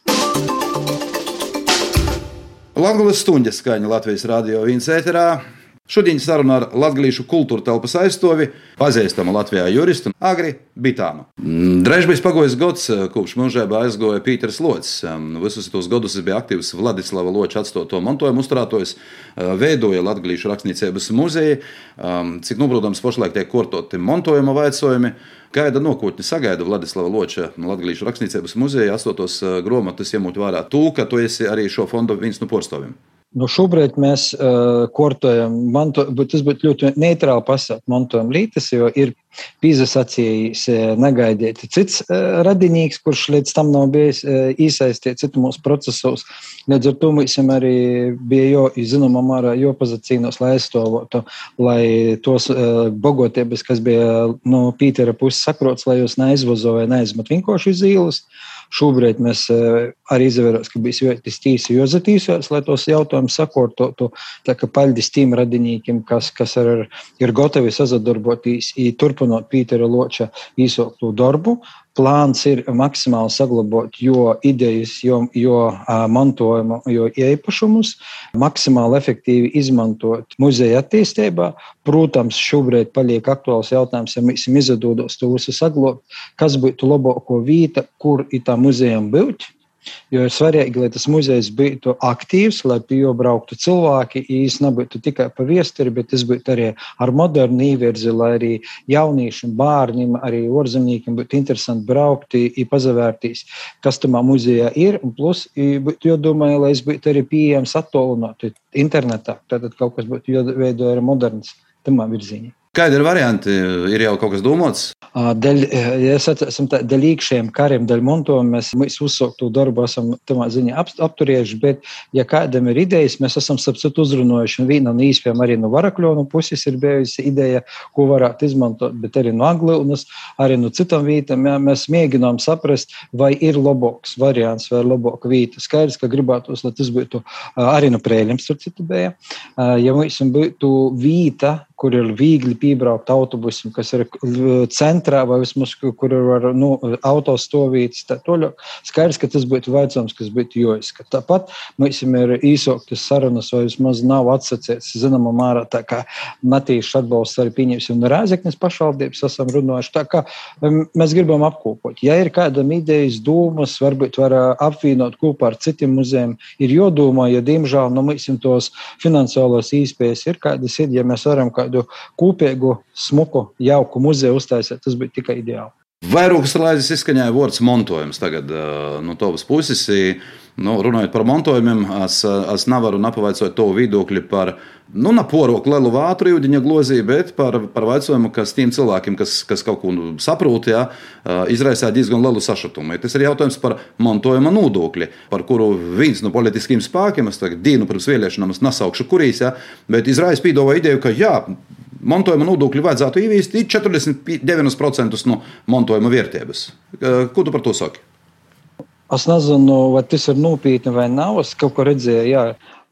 Latgulas stunda skaņa Latvijas radio viens ēterā. Šodien saruna ar latgalīšu kultūra telpas aizstovi, pazīstamu Latvijā juristu Agri Bitānu. Drēž bija pagojis gads, kopš mūžībā aizgoja Pīters Locis. Visus tos gadus bija aktīvs Vladislava Loča atstoto montojumu uzturētājs, veidoja Latgalīšu rakstniecības muzeju, cik nobrūdams pašlaik tiek kortoti montojuma vaicojumi. Kāda nākotne sagaida Vladislava Loča Latgalīšu rakstniecības muzeja astotos gromatus, ņemot vērā to, ka tu esi arī šo fondu viens no porstāvjiem? Nu, šobrīd mēs uh, kortojam, manto, bet tas būtu ļoti neitrāli pasaukt, montojam lītas, jo ir pīzasacījis negaidīti cits uh, radinīgs, kurš līdz tam nav bijis uh, iesaistīts citumos procesos. Līdz ar to mums arī bija jo, zināmā mērā jāpazacīnos, lai aizstāvotu, lai tos uh, bogotības, kas bija no Pītera puses sakrots, lai jūs neizvazo vai neizmet vienkārši iz ielas. Šobrīd mēs arī izvērās, ka bija ļoti tīsi jozatīsās, lai tos jautājumus sakortotu. Tā kā paļdis tiem radinīkiem, kas, kas ar, ir gatavi sazadarboties, turpinot Pītera Loča īsoktu darbu. Plāns ir maksimāli saglabāt jo idejas, jo, jo mantojumu, jo īpašumus, maksimāli efektīvi izmantot muzeja attīstībā. Protams, šobrīd paliek aktuāls jautājums, ja mēs izdodos to visu saglabāt, kas būtu labāko vieta, kur itā muzejam būt. Jo ir svarīgi, lai tas muzejs būtu aktīvs, lai pie jo brauktu cilvēki, īsti nebūtu tikai pa viesturi, bet tas būtu arī ar modernu īvirzi, lai arī jaunīšiem, bārņiem, arī orzemniekiem būtu interesanti braukt un pazavērtīs, kas tamā muzejā ir, un plus, jo domāju, lai es būtu arī pieejams attolināt internetā, tātad kaut kas būtu jāveido arī moderns tamā virziņā. Kādi ir varianti? Ir jau kaut kas domāts? Dēļ, ja esam tā, dēļ īkšējiem kariem, dēļ montojuma, mēs, mēs uzsāktu darbu esam tamā ziņā ap, apturējuši, bet, ja kādam ir idejas, mēs esam sapcīt uzrunojuši, un vienam īspējām arī no Varakļonu puses ir bijusi ideja, ko varētu izmantot, bet arī no Aglivnas, arī no citam vītam, ja, mēs mēģinām saprast, vai ir labāks variants, vai ir labāka vīta. Skaidrs, ka gribētos, lai tas būtu arī no Prēļiem, starp citu bija. Ja mums būtu vīta, kur ir viegli piebraukt autobusim, kas ir centrā vai vismaz, kur ir nu, autostovītas. Skaidrs, ka tas būtu vaicājums, kas būtu jāizskata. Tāpat mums ir īsāktas sarunas vai vismaz nav atsacēts, zināmā mērā, tā kā natīšs atbalsts arī pieņemsim no Rēzeknes pašvaldības esam runājuši. Tā kā mēs gribam apkopot. Ja ir kādam idejas, dūmas, varbūt var apvienot kopā ar citiem muzejiem, ir jādomā, ja diemžēl no mums tos finansiālos īspējas ir kādas ir, ja mēs varam kādu kopīgu, smuku, jauku muzeju uztaisīt, tas bija tikai ideāli. Vairākas reizes izskaņāja vārds montojums tagad no tavas puses. Nu, runājot par montojumiem, es, es nevaru napavaicot to viedokļi par, nu, ne poroku lielu vātru jūdiņa glozī, bet par, par vaicojumu, kas tiem cilvēkiem, kas, kas kaut ko saprot, jā, izraisā diezgan lielu sašutumu. Tas ir jautājums par montojuma nodokli, par kuru viens no politiskiem spēkiem, es tagad dienu pirms vēlēšanām nesaukšu kurīs, jā, bet Izraels pīdova ideju, ka jā, montojuma nodokļu vajadzētu ieviest četrdesmit deviņi procenti no montojuma vērtības. Ko tu par to saki? Es nezinu, vai tas ir nopietni vai nav. Es kaut ko redzēju, jā,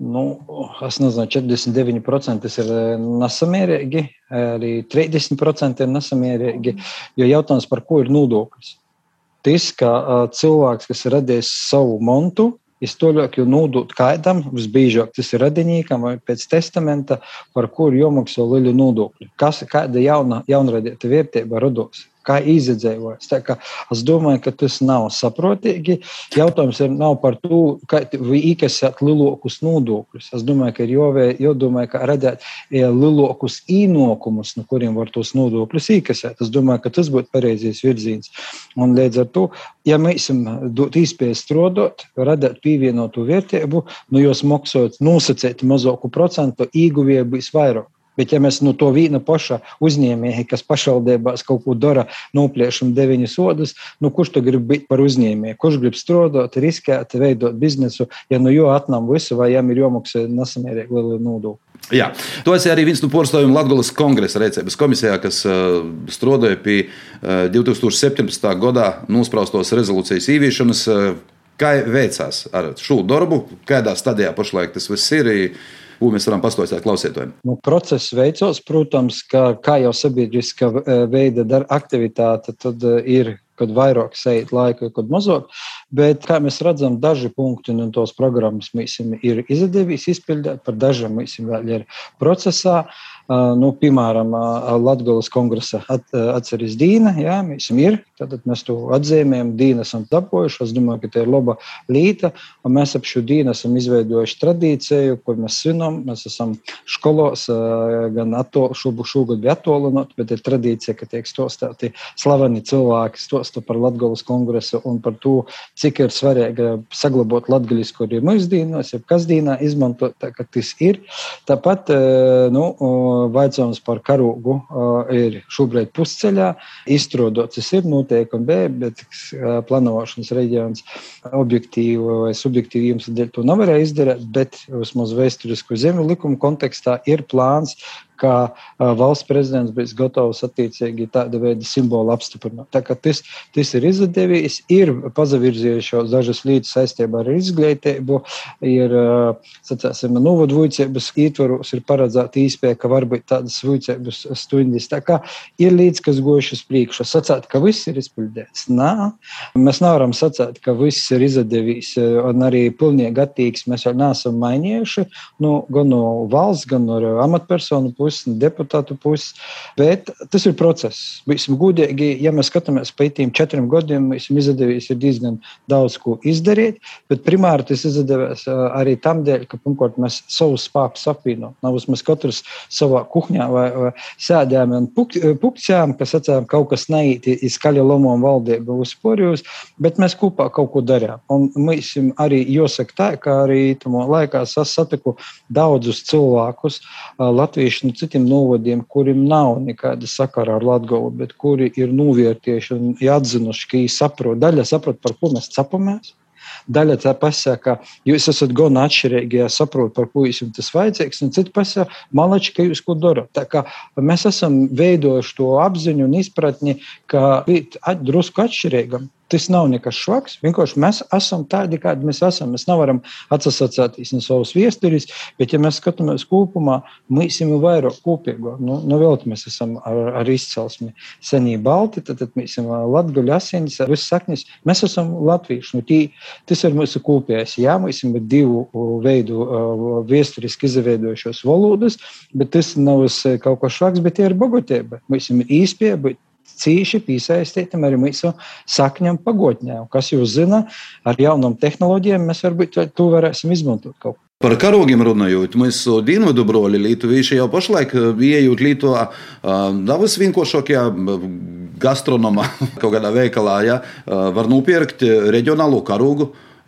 Nu, es nezinu, četrdesmit deviņi procenti tas ir nesamērīgi, arī trīsdesmit procenti ir nesamērīgi, jo jautājums, par ko ir nodoklis. Tas, ka cilvēks, kas ir radījis savu montu, es toļāk jau nodot kādam, visbīžāk tas ir radinīkam vai pēc testamenta, par kuru jomaksā lielu nodokļu. Kas, kāda jauna, jaunradīta vērtība rados? Kā izdzēvojas. Tā kā es domāju, ka tas nav saprotīgi. Jautājums ir nav par to, kā īkasēt lielākus nodokļus. Es domāju, ka ir jāvē, jādomāju, ka radīt lielākus īnokumus, no kuriem var tos nodokļus īkasēt. Es domāju, ka tas būtu pareizais virziens. Un līdz ar to, ja mēs dot iespēju strādāt, radīt pievienotu vērtību, nu jūs maksājat nosacēt mazāku procentu, ieguvēja būs vairāk. Bet ja mēs no to vīna paša uzņēmēji, kas pašvaldībās kaut ko dara, nopliešam deviņas sodas, nu kurš to grib būt par uzņēmēju? Kurš grib strādāt, riskēt, veidot biznesu, ja nu jo atnam visu, vai jām ir jomaksā nesamērīgi lielu nodokļu? Jā, to esi arī viens no porcelāna Latgoles kongresa rēcības komisijā, kas uh, strādāja pie uh, divi tūkstoši septiņpadsmitā gadā nospraustos rezolūcijas īviešanas. Uh, kā veicās ar šo darbu? Kādā stadijā pašlaik tas viss ir? Ko mēs varam pastāstīt klausītājiem? Nu, process veicos, protams, ka, kā jau sabiedriska veida dar aktivitāte, tad ir, kad vairāk sēž laika, kad mazāk. Bet, kā mēs redzam, daži punkti no tos programmas mēs ir izdevies izpildīt, par dažiem mēs vēl ir procesā. Nu, piemēram, Latgoles kongresa at, atceries Dīna, jā, mēs ir, tad mēs to atzīmējam, Dīna esam dabūjuši, es domāju, ka tā ir laba līta, un mēs ap šo Dīnu esam izveidojuši tradīciju, kur mēs svinam, mēs esam školos, gan atol, šobu, šogad bija attolinot, bet ir tradīcija, ka tiek stostāti slaveni cilvēki, stosta par Latgoles kongresu un par to, cik ir svarīgi saglabāt latgaļisku arī mūsdīnos, ja kas Dīnā izmantot, tā, ka tas ir. Tāpat, nu, vaicājums par karogu uh, ir šobrīd pusceļā. Izstrādots ir noteikumi B, bet uh, plānošanas reģions objektīvi vai subjektīvi jums dēļ to nevarēja izdarīt, bet vismaz vēsturisku zemju likumu kontekstā ir plāns, ka uh, valsts prezidents bija gatavs attiecīgi tāda veida simbolu apstiprināt. Tā kā tas, tas ir izdevies, ir pazavirzījušos dažas lietas saistībā ar izglītību, ir, uh, sacāsim, novadu vuicības ietvaros ir paredzēta iespēja, ka var būt tādas vuicības stundas. Tā kā ir līdz, kas gojuši uz priekšu. Sacāt, ka viss ir izpildēts? Nā. Mēs nevaram sacāt, ka viss ir izdevies un arī pilnīgi attīgs. Mēs vēl neesam mainījuši, nu, gan no valsts, gan no amatpersonu puses, deputātu puses, bet tas ir process. Būsim gudīgi, ja mēs skatāmies pēc tiem četriem gadiem, mēs izdevies ir diezgan daudz ko izdarīt, bet primāri tas izdevies arī tam dēļ, ka pirmkārt mēs savus spēkus apvienojam. Nav mēs katrs savā kuhņā vai, vai sēdējām un puk, pukcējām, kas atcējām kaut kas neīti izskaļa lomām valdību uzsporījus, bet mēs kopā kaut ko darījām. Un mēs arī jāsaka tā, ka arī tamā laikā es satiku daudzus cilvēkus, latviešu citiem novadiem, kuriem nav nekāda sakara ar Latgolu, bet kuri ir novērtieši un atzinuši, ka viņi saprot, daļa saprot, par ko mēs capamies. Daļa tā pasaka, ka jūs esat gan atšķirīgi, ja saprot, par ko jums tas vajadzīgs, un citi pasaka, malači, ka jūs ko darat. Tā kā mēs esam veidojuši to apziņu un izpratni, ka būt drusku atšķirīgam. Tas nav nekas švaks, vienkārši mēs esam tādi, kādi mēs esam. Mēs nevaram atsasacēties no savas viesturis, bet ja mēs skatāmies kopumā, mēs esam vairāk kopīgo. Nu, nu vēl mēs esam ar, ar izcelsmi senī balti, tad, tad mēs esam latguļu asinis, ar visu saknis. Mēs esam latvieši. Nu, tī, tas ir mūsu kopējais. Jā, mēs esam divu veidu viesturiski izveidojušos valodas, bet tas nav kaut ko švaks, bet tie ir bogotība. Mēs esam īspēja, bet cīši piesaistītam arī mūsu sakņam pagotņā. Kas jūs zina, ar jaunām tehnoloģijām mēs varbūt to varēsim izmantot kaut ko. Par karogiem runājot, mūsu dienvidu broļi lietuvieši jau pašlaik ieejot Lietuvā daudz vienkāršākajā gastronomā, kaut kādā veikalā, ja, var nopirkt reģionālo karogu.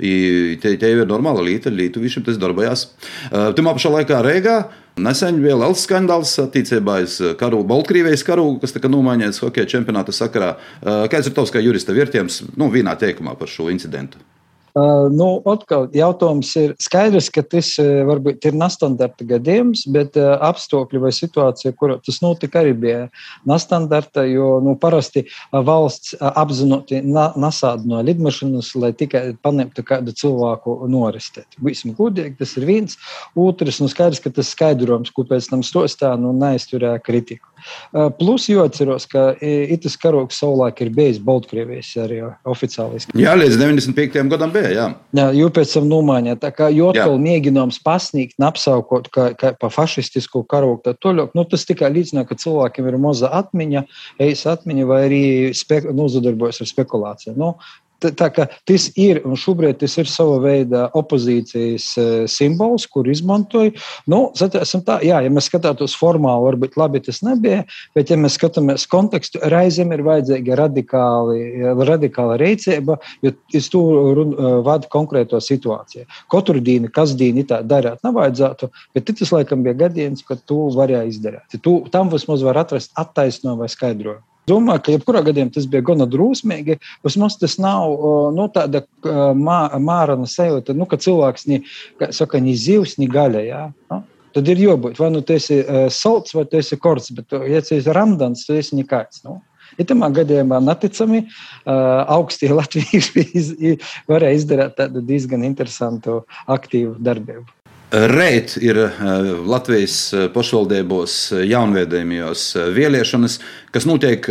I te, te ir normāla lieta, lietuvīšiem tas darbojās. Timā pašā laikā Rīgā nesen bija liels skandāls attiecībā uz karogu, Baltkrievijas karogu, kas tika nomainīts hokeja čempionāta sakarā. Kāds ir tavs kā jurista vērtējums, nu, vienā teikumā par šo incidentu? Uh, nu, atkal jautājums ir skaidrs, ka tas uh, varbūt ir nestandarta gadījums, bet uh, apstākļi vai situācija, kur tas notika, arī bija nestandarta, jo nu, parasti uh, valsts uh, apzinoti na, nasāda no lidmašanas, lai tikai paņemtu kādu cilvēku norestēt. Būsim gudīgi, tas ir viens. Otrs, nu skaidrs, ka tas skaidrojums, ko pēc tam stostā, nu neizturēja kritiku. Uh, plus jāatceros, ka itas karogs savulaik ir bijis Baltkrievijas arī oficiālis. Jā, līdz deviņdesmit piektajam gadam bija, jā. Jā, jo pēc tam nomaiņā. Tā kā jotkal mēģinājums pasniegt, apsaukot kā, kā pa fašistisku karogu, tā toļok, nu tas tikai līdzina, ka cilvēkiem ir maza atmiņa, eisa atmiņa vai arī spek- nu, zadarbojas ar spekulāciju. Nu, Tā, tā kā tas ir, un šobrīd tas ir sava veida opozīcijas simbols, kur izmantoja. Nu, esam tā, jā, ja mēs skatātos formāli, varbūt labi tas nebija, bet ja mēs skatāmies kontekstu, reizēm ir vajadzīga radikāli, radikāla rīcība, jo es tu vadu konkrēto situāciju. Katru dienu, kas dienu tā darāt nevajadzētu, bet tas laikam bija gadījums, ka tu varēja izdarīt. Tu, tam vismaz var atrast attaisnojumu vai skaidrojumu. Domāju, ka jebkurā gadījumā tas bija gana drūsmīgi. Vismaz tas nav nu, tāda mā, mārana sajūta, nu, ka cilvēks ni, kā saka, ni zivs, ni gaļa. Jā? Nu? Tad ir jābūt, vai nu tu esi uh, salds, vai tu esi korts, bet ja tu esi ramdans, tu esi nekāds. Nu? Ja tamā gadījumā neticami uh, augstie latvieši iz, varēja izdarīt tādu diezgan interesantu aktīvu darbību. Reit ir Latvijas pašvaldībos jaunveidojumos vēlēšanas, kas notiek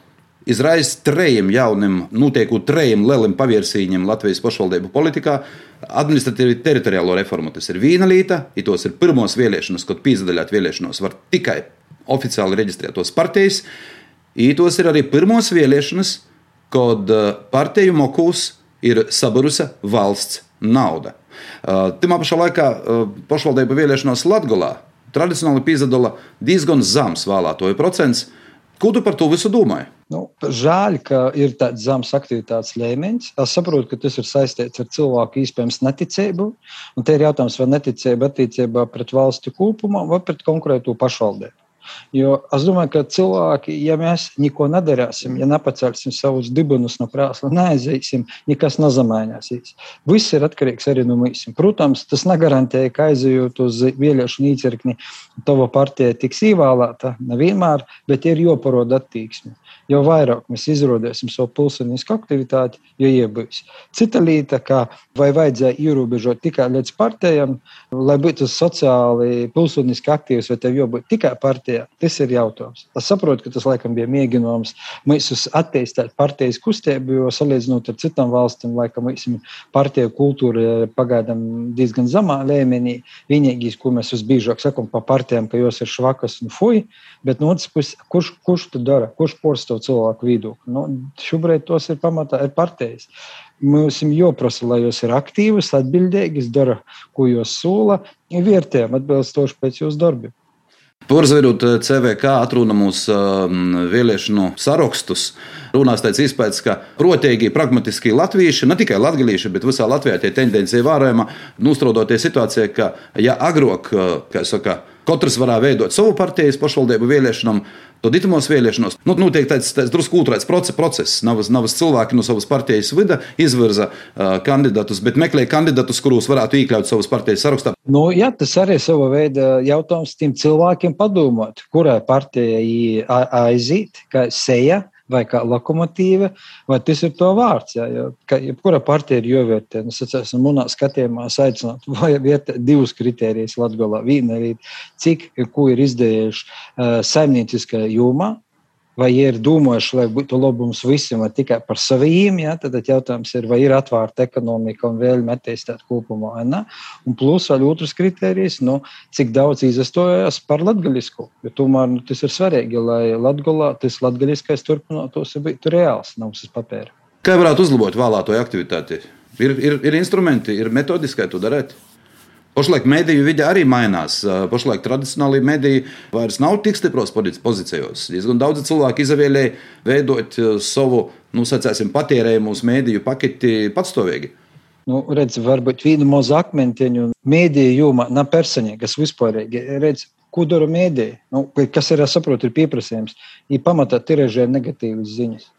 izraisa trejiem jauniem, notieku trejiem lielim pavirsīņiem Latvijas pašvaldību politikā. Administratīvi teritoriālo reformu tas ir viena lieta, ja tos ir pirmos vēlēšanas, kad pīzdaļāt vēlēšanos var tikai oficiāli reģistrētos partijas, ja tos ir arī pirmos vēlēšanas, kad partiju mokūs ir sabarusa valsts nauda. Timā pašā laikā pašvaldību vēlēšanos Latgolā tradicionāli pīzdala diezgan zams vēlētoju procents. Ko tu par to visu domāji? Nu, žēl, ka ir tāds zems aktivitātes līmenis. Es saprotu, ka tas ir saistīts ar cilvēku iespējams neticību. Un te ir jautājums, vai neticība attiecībā pret valsti kopumā vai pret konkrētu pašvaldību. Jo es domāju, ka cilvēki, ja mēs neko nedarāsim, ja nepacelsim savus dibinus no krēsla, neaiziesim, nekas nezamainīsies. Viss ir atkarīgs arī no mums. Protams, tas negarantēja, ka aizejot uz vēlēšanu īcerkni, tava partija tiks ievēlēta, nevienmēr, bet ir jāparāda attieksme. Jo vairāk mēs izrādīsim savu pilsonisku aktivitāti, jo iebūs. Cita lieta, ka vai vajadzēja ierobežot tikai līdz partijām, lai būtu sociāli pilsoniski aktīvs, vai tev jābūt tikai partijā, tas ir jautājums. Es saprotu, ka tas laikam bija mēģinājums mēs attīstīt partijas kustību, jo salīdzinot ar citām valstīm, laikam mēs partiju kultūra pagaidām diezgan zemā līmenī. Vienīgais, ko mēs visbiežāk sakam pa partijām, ka jos ir švakas un fuj, bet no otras puses, kurš, kurš tu dara, kurš porsto cilvēku vidū. Nu, šobrīd tos ir pamatā ir partijas. Mums ir jāprasa, lai jūs ir aktīvas, atbildīgas, dara, ko jūs sola, un vērtējam atbilstoši pēc jūsu darbiem. Porzavirot C V K atruna mūsu vēlēšanu sarakstus, runās tāds iespējas, ka protīgi, pragmatiski latvieši, ne tikai latgalīši, bet visā Latvijā tie tendencija vērojama, nostrādoties situācijā, ka ja agrāk, kā saka, katrs varēja veidot savu partijas pašvaldību vēlēšanām, tad itimos vēlēšanos nu, notiek tāds, tāds drusku otrāds process. Navas, navas cilvēki no savas partijas vida izvirza uh, kandidātus, bet meklē kandidātus, kurus varētu iekļaut savas partijas sarakstā. Nu, jā, tas arī sava veida jautājums tiem cilvēkiem padomāt, kurai partijai aiziet, kā seja vai kā lokomotīva, vai tas ir to vārds. Jā, jo, ka, jebkura partija ir jāvērtē. Es esmu manā skatījumā aicināt, vai vērtēt divus kritērijus Latgolā. Viena ir, cik, ko ir izdarījuši uh, saimnieciskajā jomā, vai ir domājuši, lai būtu labums visiem, vai tikai par saviem, jā, tad jautājums ir, vai ir atvērta ekonomika un vēlme attīstīt kopumā. Ne? Un plus vēl otrs kritērijs, nu, cik daudz izastojās par latgaļisku. Jo tomēr nu, tas ir svarīgi, lai Latgolā tas latgaļiskais turpinātos būtu reāls, nav uz papēra. Kā varētu uzlabot vēlētoju aktivitāti? Ir, ir, ir instrumenti, ir metodiskai to darēt? Pašlaik mediju vide arī mainās. Pašlaik tradicionāli mediji vairs nav tik stipros pozīcijos. Diezgan daudzi cilvēki izvēlēja veidot savu, nu, sacēsim, patērējumu uz mediju paketi patstāvīgi. Nu, redz, varbūt vienu mazu akmentiņu mediju jomā, nav personīgi, kas vispārīgi. Redz, ko dara mediji? Nu, kas ir, es saprotu, ir pieprasījums. Ir pamatā tiražē negatīvas ziņas.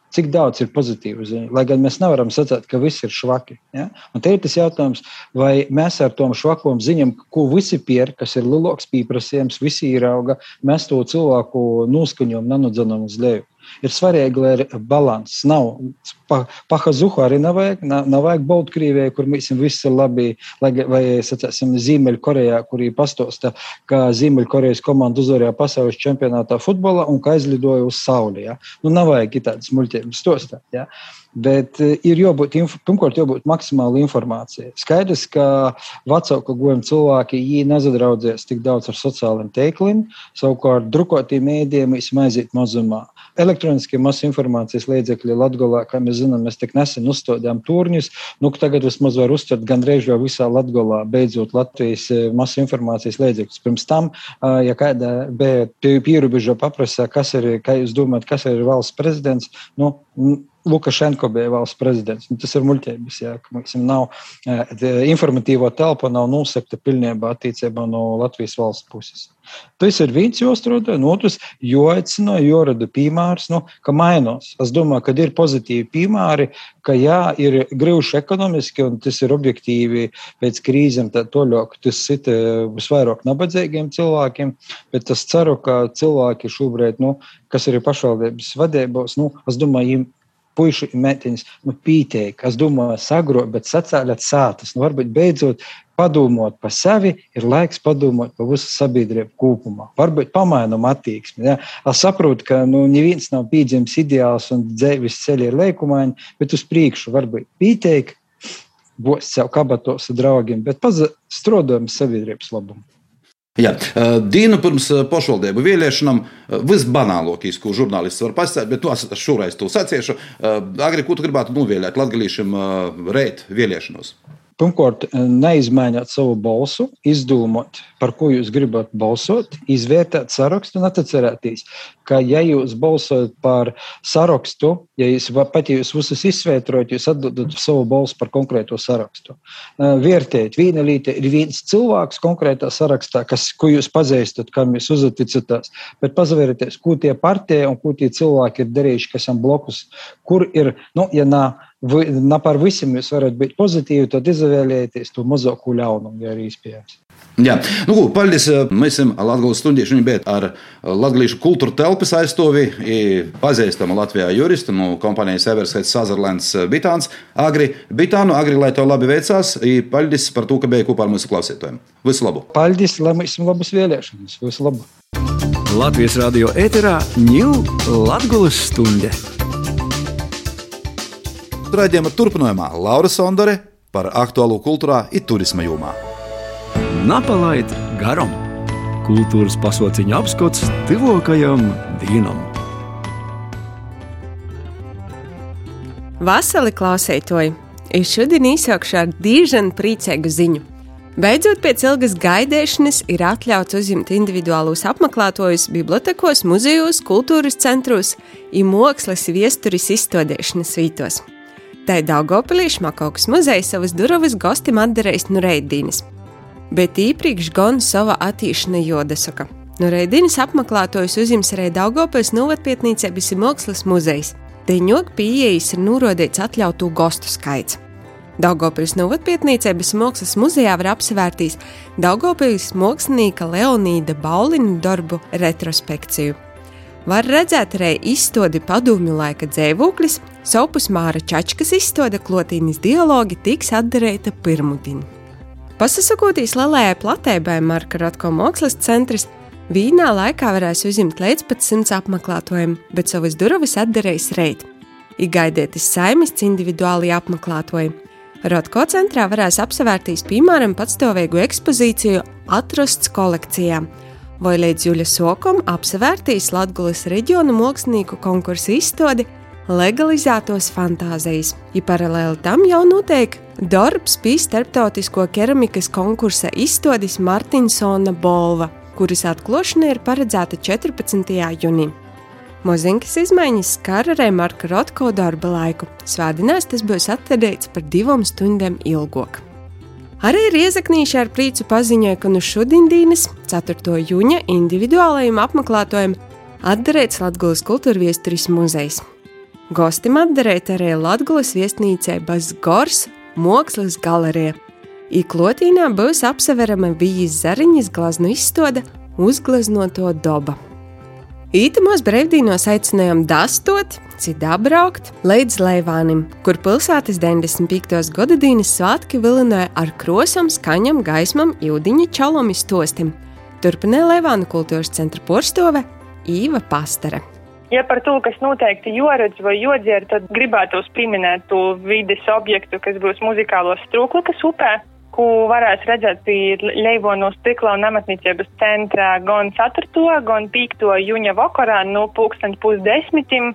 cik daudz ir pozitīvu ziņu, lai gan mēs nevaram sacīt, ka viss ir švaki. Ja? Un te ir tas jautājums, vai mēs ar tom švakom ziņam, ko visi pier, kas ir lielāks pieprasījums, visi ierauga, mēs to cilvēku noskaņojam, nenodzenam uz leju. Ir svarīgi, lai ir balanss. Nav pa, pahazuhu arī nav vajag, nav, nav vajag Baltkrievijai, kur mēs viss ir labi, lai, vai, sacāsim, Ziemeļkorejā, kurī pastosta, ka Ziemeļkorejas komanda uzvarēja pasaules čempionātā futbolā un ka aizlidoja uz sauli. Ja? Nu, nav vajag tādas muļķības stostāt. Ja? Bet ir jābūt, pirmkārt, jābūt maksimāli informācija. Skaidrs, ka vecāka gojuma cilvēki, viņi nezadraudzies tik daudz ar sociāliem teikliem, savukārt drukotiem mēdījiem mēs aiziet mazumā. Elektroniskie masu informācijas līdzekļi Latgolā, kā mēs zinām, mēs tik nesen uzstādījām turņus, nu, tagad vismaz var uzstārt gandrīz jau visā Latgolā, beidzot Latvijas masu informācijas līdzekļus. Pirms tam, ja kāda bija pierobežā paprasā, kas ir, kā jūs domājat, kas ir valsts prezidents, nu, Lukašenko bija valsts prezidents. Nu, tas ir muļķības, jā, ka mums nav informatīvo telpa, nav nosakta pilnībā attiecībā no Latvijas valsts puses. Tas ir viens jāstrādā, no otrs jāaicina, jārada piemērs, nu, ka mainos. Es domāju, ka ir pozitīvi piemēri, ka jā, ir grūši ekonomiski un tas ir objektīvi pēc krīzēm tā toļāk, tas sit visvairāk nabadzīgiem cilvēkiem, bet es ceru, ka cilvēki šobrīd, nu, kas ir pašvaldības vadībos, nu, es domāju, viņiem puiši un meitiņas, nu, pīteik, es domāju, sagro, bet sacēļat sātas. Nu, varbūt beidzot padomot par sevi, ir laiks padomot par visu sabiedrību kopumā. Varbūt pamainam attieksmi. Ja? Es saprotu, ka nu, neviens nav pīdzims ideāls un dzīves ceļi ir leikumaini, bet uz priekšu varbūt pīteik, būs sev kabatos ar draugiem, bet strādājam sabiedrības labumu. Jā, Dīnu pirms pašvaldību vēlēšanām visbanālākais, ko žurnālists var pastāstīt, bet nu, es šoreiz to saciešu. Agri, ko tu gribētu novēlēt latgalīšiem reit vēlēšanos? Pirmkārt, neizmaiņot savu balsu, izdomāt, par ko jūs gribat balsot, izvērtēt sarakstu un atcerēties, ka ja jūs balsojat par sarakstu, ja jūs pat jūs visus izsvētrojat, jūs atdodat savu balsu par konkrēto sarakstu. Vērtēt, viena līte ir viens cilvēks konkrētā sarakstā, kas, ko jūs pazīstat, kam jūs uzticatās, bet pazavērieties, ko tie partija un ko tie cilvēki ir darījuši, kas jām blokus, kur ir, nu, ja nā, Na par visiem jūs varat būt pozitīvi, tad izvēlēties to mazāko ļaunumu, ja arī iespējams. Jā, nu, paldies. Mēs esam Latgales stundieši, viņi bija ar latgalīšu kultūra telpas aizstovi, pazīstama Latvijā juristu, no kompanijas Eversheads Sutherlands Bitāns. Agri, Bitānu, Agri, lai tev labi veicās, paldies par to, ka bija kopā ar mūsu klausītājiem. Visu labu. Paldies, lai mēs esam labas vēlēšanas. Visu labu. Latvijas radio ēterā Ņū Latgales stunde. Raidījuma turpinājumā Laura Sondore par aktuālo kultūrā un turisma jomā. Napalaid garam. Kultūras pasauciņa apskats tuvākajam dienam. Vasali klausētoji, es šodien īsākšu ar dīžan priecēgu ziņu. Beidzot pēc ilgas gaidēšanas ir atļauts uzņemt individuālos apmeklētājus bibliotekos, muzejos, kultūras centros un mākslas viesturis izstādīšanas vītos. Tā Daugavpilī Šmakovkas muzeja savas durvis gostim atdarējis no reitdīnes. Bet īpriekš gan sava attīšana jodasaka. No reitdīnes apmeklētājus uzņems arī Daugavpils novatpietnīcības un mākslas muzejs. Teņok pieejas ir norodīts atļautu gostu skaits. Daugavpils novatpietnīcības un mākslas muzejā var apsevērtīs Daugavpils mākslinieka Leonīda Baulina darbu retrospekciju. Var redzēt arī izstādi padomju laika dzēvoklis, Sopus Māra Čačkas izstāde Klotīnis dialogi tiks atdarēta pirmudien. Pasasakotīs lielajai platēbai Marka Rotko mākslas centrs, vienā laikā varēs uzņemt līdz pat simts apmeklētājiem, bet savas durvis atdarēs reit. Ir gaidētis saimists individuāli apmeklētāji. Rotko centrā varēs apsevērtīs, piemēram, patstāvīgu ekspozīciju Atrasts kolekcijā, vai līdz jūļa sokam apsevērtīs Latgales reģiona mākslinieku konkursu izstādi Legalizētos fantāzijas. Ja paralēli tam jau notiek darbs pie starptautisko keramikas konkursa izstādes Martinsona Bolva, kuras atklāšana ir paredzēta četrpadsmitajā jūnijā. Mozinkas izmaiņas skar arī Marka Rotko darba laiku. Svētdienās tas būs atvedēts par divām stundām ilgāk. Arī riezaknīši ar prīcu paziņoja, ka no šodienas, ceturtā jūņa, individuālajiem apmeklētājiem atdarēts Latgales kultūra viesturis muzejs. Gostim atdarēt arī Latgulas viesnīcē Bas Gors Mokslas galerija. I klotīnā būs apseverama Vijas Zariņas glaznu izstāde Uzgleznoto doba. Ītamos brīvdīnos aicinājām dastot, cidā braukt līdz Leivānim, kur pilsētas deviņdesmit piektos gadadīnes svātki vilināja ar krosam, skaņam, gaismam, jūdiņa čalom izstostim. Turpināja Leivānu kultūras centra porstove Īva Pastare. Ja par to, kas noteikti joredz vai jodzer, tad gribētos pieminēt to vides objektu, kas būs muzikālos Strūklikas upē, ko varēs redzēt pie Leivonu stikla un amatniecības centrā gan ceturto, gan piekto jūņa vakarā no pulksten pusdesmitim.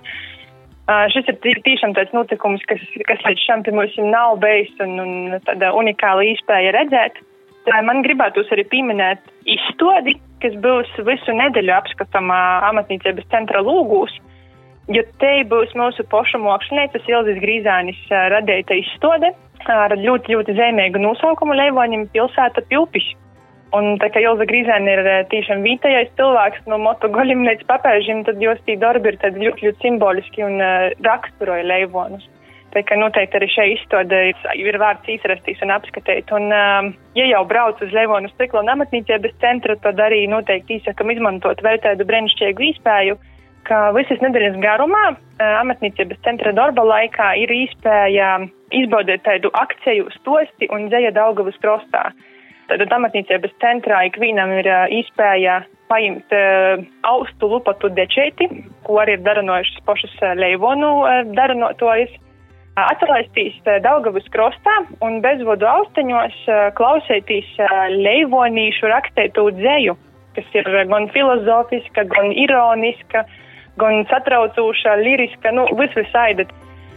Uh, šis ir tiešām tāds notikums, kas, kas līdz šam pie mums nav bijis un, un tāda unikāla iespēja redzēt. Tā man gribētos arī pieminēt izstādi, kas būs visu nedēļu apskatāmā amatniecības centra lūgūs, jo te būs mūsu pošu mākslinieces Ilzis Grīzānis radīta izstāde ar ļoti, ļoti zīmīgu nosaukumu Leivonim pilsēta Pilpis. Un tā kā Ilza Grīzāni ir tiešām vietējais cilvēks no moto goļiem līdz papēžim, tad jos tī darbi ir tādi ļoti, ļoti simboliski un uh, raksturoja Leivonus. Tā kā noteikti arī šeit izstāde ir vārds izrastīs un apskatīt. Un, uh, ja jau brauc uz Leivonu stikla un amatniecības centra, tad arī noteikti īsakam izmantot vēl tādu brenišķīgu iespēju, ka visas nedēļas garumā uh, amatniecības centra darba laikā ir iespēja izbaudīt tādu akciju stosti un dzeja Daugavas krostā. Tātad amatniecības centrā ikvienam ir uh, iespēja paimt uh, austu lupatu dečēti, ko arī ir daranojušas pašas uh, Leivonu uh, daranotojas. Uh, atlaistīs uh, Daugavas krostā un bezvodu austeņos uh, klausētīs uh, Leivonīšu rakstētu dzeju, kas ir uh, gan filozofiska, gan ironiska, gan satraucoša, liriska, nu, vis visaidat.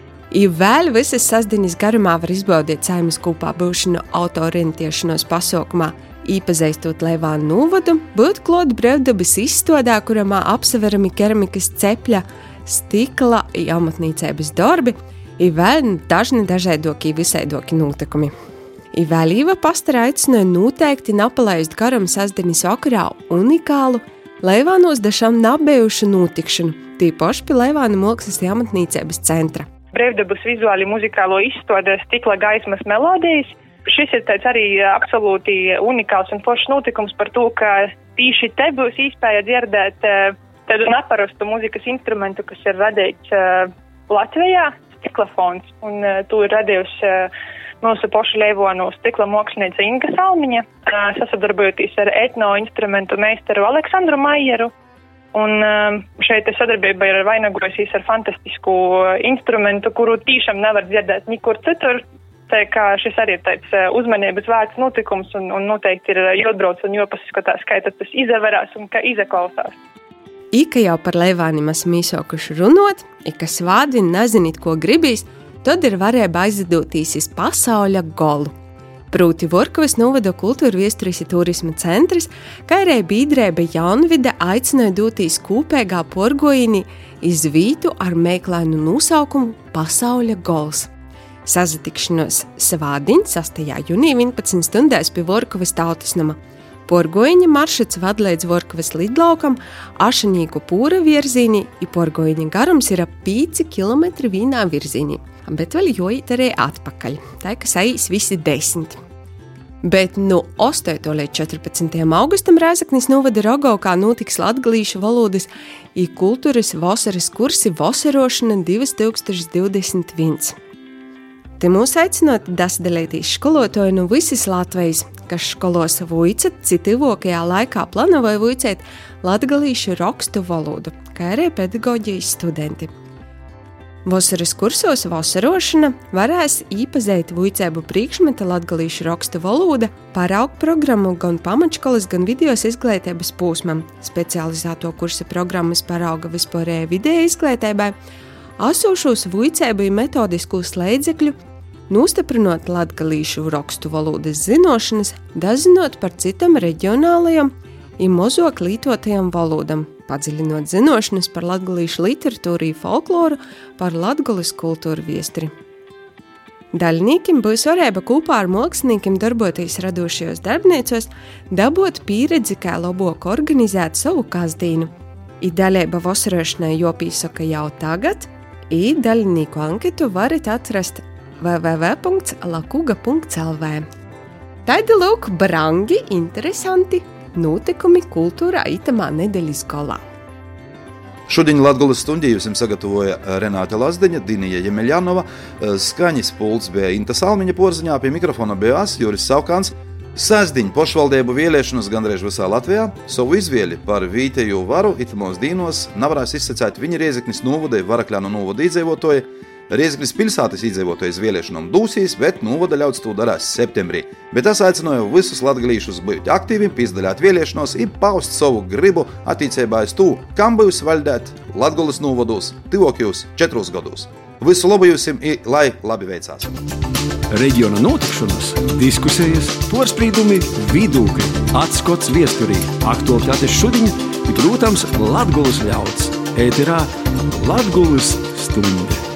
I vēl visas sasdiņas garumā var izbaudīt Saimas kopā būšanu autoorientiešanos pasaukumā, īpazīstot Leivānu novadu, būt klāt brīvdabas izstādē, kuramā apseverami keramikas cepļa, stikla i amatniecības darbi, i vēl dažni dažādoki visaidoki notikumi. I vēl Īva Pastare aicināja noteikti napalaist garam sasdiņas vakarā unikālu Leivānos dažām nabejušu notikšanu, tīpaši pie Leivānu Mokslas i amatniecības centra. Brīvdabas vizuāli muzikālo izstāde Stikla gaismas melodijas. Šis ir tāds arī absolūti unikāls un foršs notikums par to, ka tieši te būs iespēja dzirdēt tādu neparastu muzikas instrumentu, kas ir radīts Latvijā, stiklafons. Un to ir radījusi mūsu pošu Leivonu stikla mākslinieca Inga Salmiņa, sasadarbojoties ar etnoinstrumentu meistaru Aleksandru Maieru. Un šeit sadarbība ir vainagojusies ar fantastisku instrumentu, kuru tiešām nevar dzirdēt nekur citur. Tā kā šis arī ir tāds uzmanības vērts notikums un, un noteikti ir jāatbrauc un jāpaskatās, kā tas izaverās un kā izaklausās. Ika jau par Leivānim esam īsākuši runot, ika svādi nezinīt, ko gribīs, tad ir varēja aizadotīs iz pasauļa golu. Proti Vorkavas novada kultūra viesturis i turisma centrs, kā arī bīdrēba Jaunvide aicināja dotīs kūpēgā porgojini iz vītu ar meiklēnu nosaukumu Pasauļa gols. Sazatikšanos svādiņ sastajā jūnija vienpadsmit stundēs pie Vorkavas tautisnama. Porgojiņa maršruts vad līdz Vorkavas lidlaukam, Ašanīku pūra virzīnī, i porgojiņa garums ir ap pīci kilometri vienā virzīnī, bet vēl jojīt arī atpakaļ, tā ka saīs visi desmit. Bet no astoņā līdz četrpadsmitajam augustam Rēzaknis novada Rogovkā notiks latgalīšu valodas i kultūras vasaras kursi Vasarošana divi tūkstoši divdesmit viens. Te mūs aicinot dasadalītīs skolotoju no visas Latvijas, kas školos vuicat, citivokajā laikā planoja vuicēt latgalīšu rakstu valodu, kā arī pedagoģijas studenti. Vasaras kursos Vasarošana varēs īpazēt vuicēbu priekšmeta latgalīšu rakstu valoda, paraugu programmu gan pamatškolas, gan vidējos izglītības posmam, specializēto kursa programmas parauga vispārējai vidējai izglītībai, asūšos vuicēbu i metodiskos līdzekļu, nostiprinot latgalīšu rakstu valodas zinošanas, dazinot par citam reģionālajam i mozok lītotajam valodam, padziļinot zinošanas par latgalīšu literatūru i folkloru, par Latgoles kultūru viesturi. Daļnīkim būs varēja kopā ar māksliniekiem darboties radošajos darbniecos, dabūt pieredzi, kā labāk organizēt savu kasdīnu. I daļēba Vasarošanai jopīsaka jau tagad, I daļinīku anketu varat atrast w w w punkts lakuga punkts l v. Taidi lūk brangi, interesanti notikumi kultūrā itamā nedēļas galā. Šodien Latgulas stundī jums sagatavoja Renāte Lazdeņa, Dinija Jemeļanova, skaņas pults bija Inta Salmiņa porziņā, pie mikrofona bija es, Juris Saukāns. Sēsdiņu pošvaldību vēlēšanas gandrīz visā Latvijā. Savu izvēli par vītēju varu itamos dīnos navarēs izsacēt viņa Riezeknis novada Varakļānu novada iedzīvotoji. Riezeknis pilsētas iedzīvotojas vēlēšanām dūsīs, bet novada ļauts to darās septembrī. Bet es aicināju visus latgalīšus būt aktīvi, pīzdalēt vēlēšanos i paust savu gribu attīcībā uz to, kam būs valdēt Latgulas novados tivokajos četros gados. Visu labu jūsim i lai labi veicās! Reģiona notikšanas, diskusijas, porsprīdumi, vidūkļi, atskots viesturī, aktualitātes šodien ir, protams, Latgulas ļauds. Ēterā Latgulas stunde.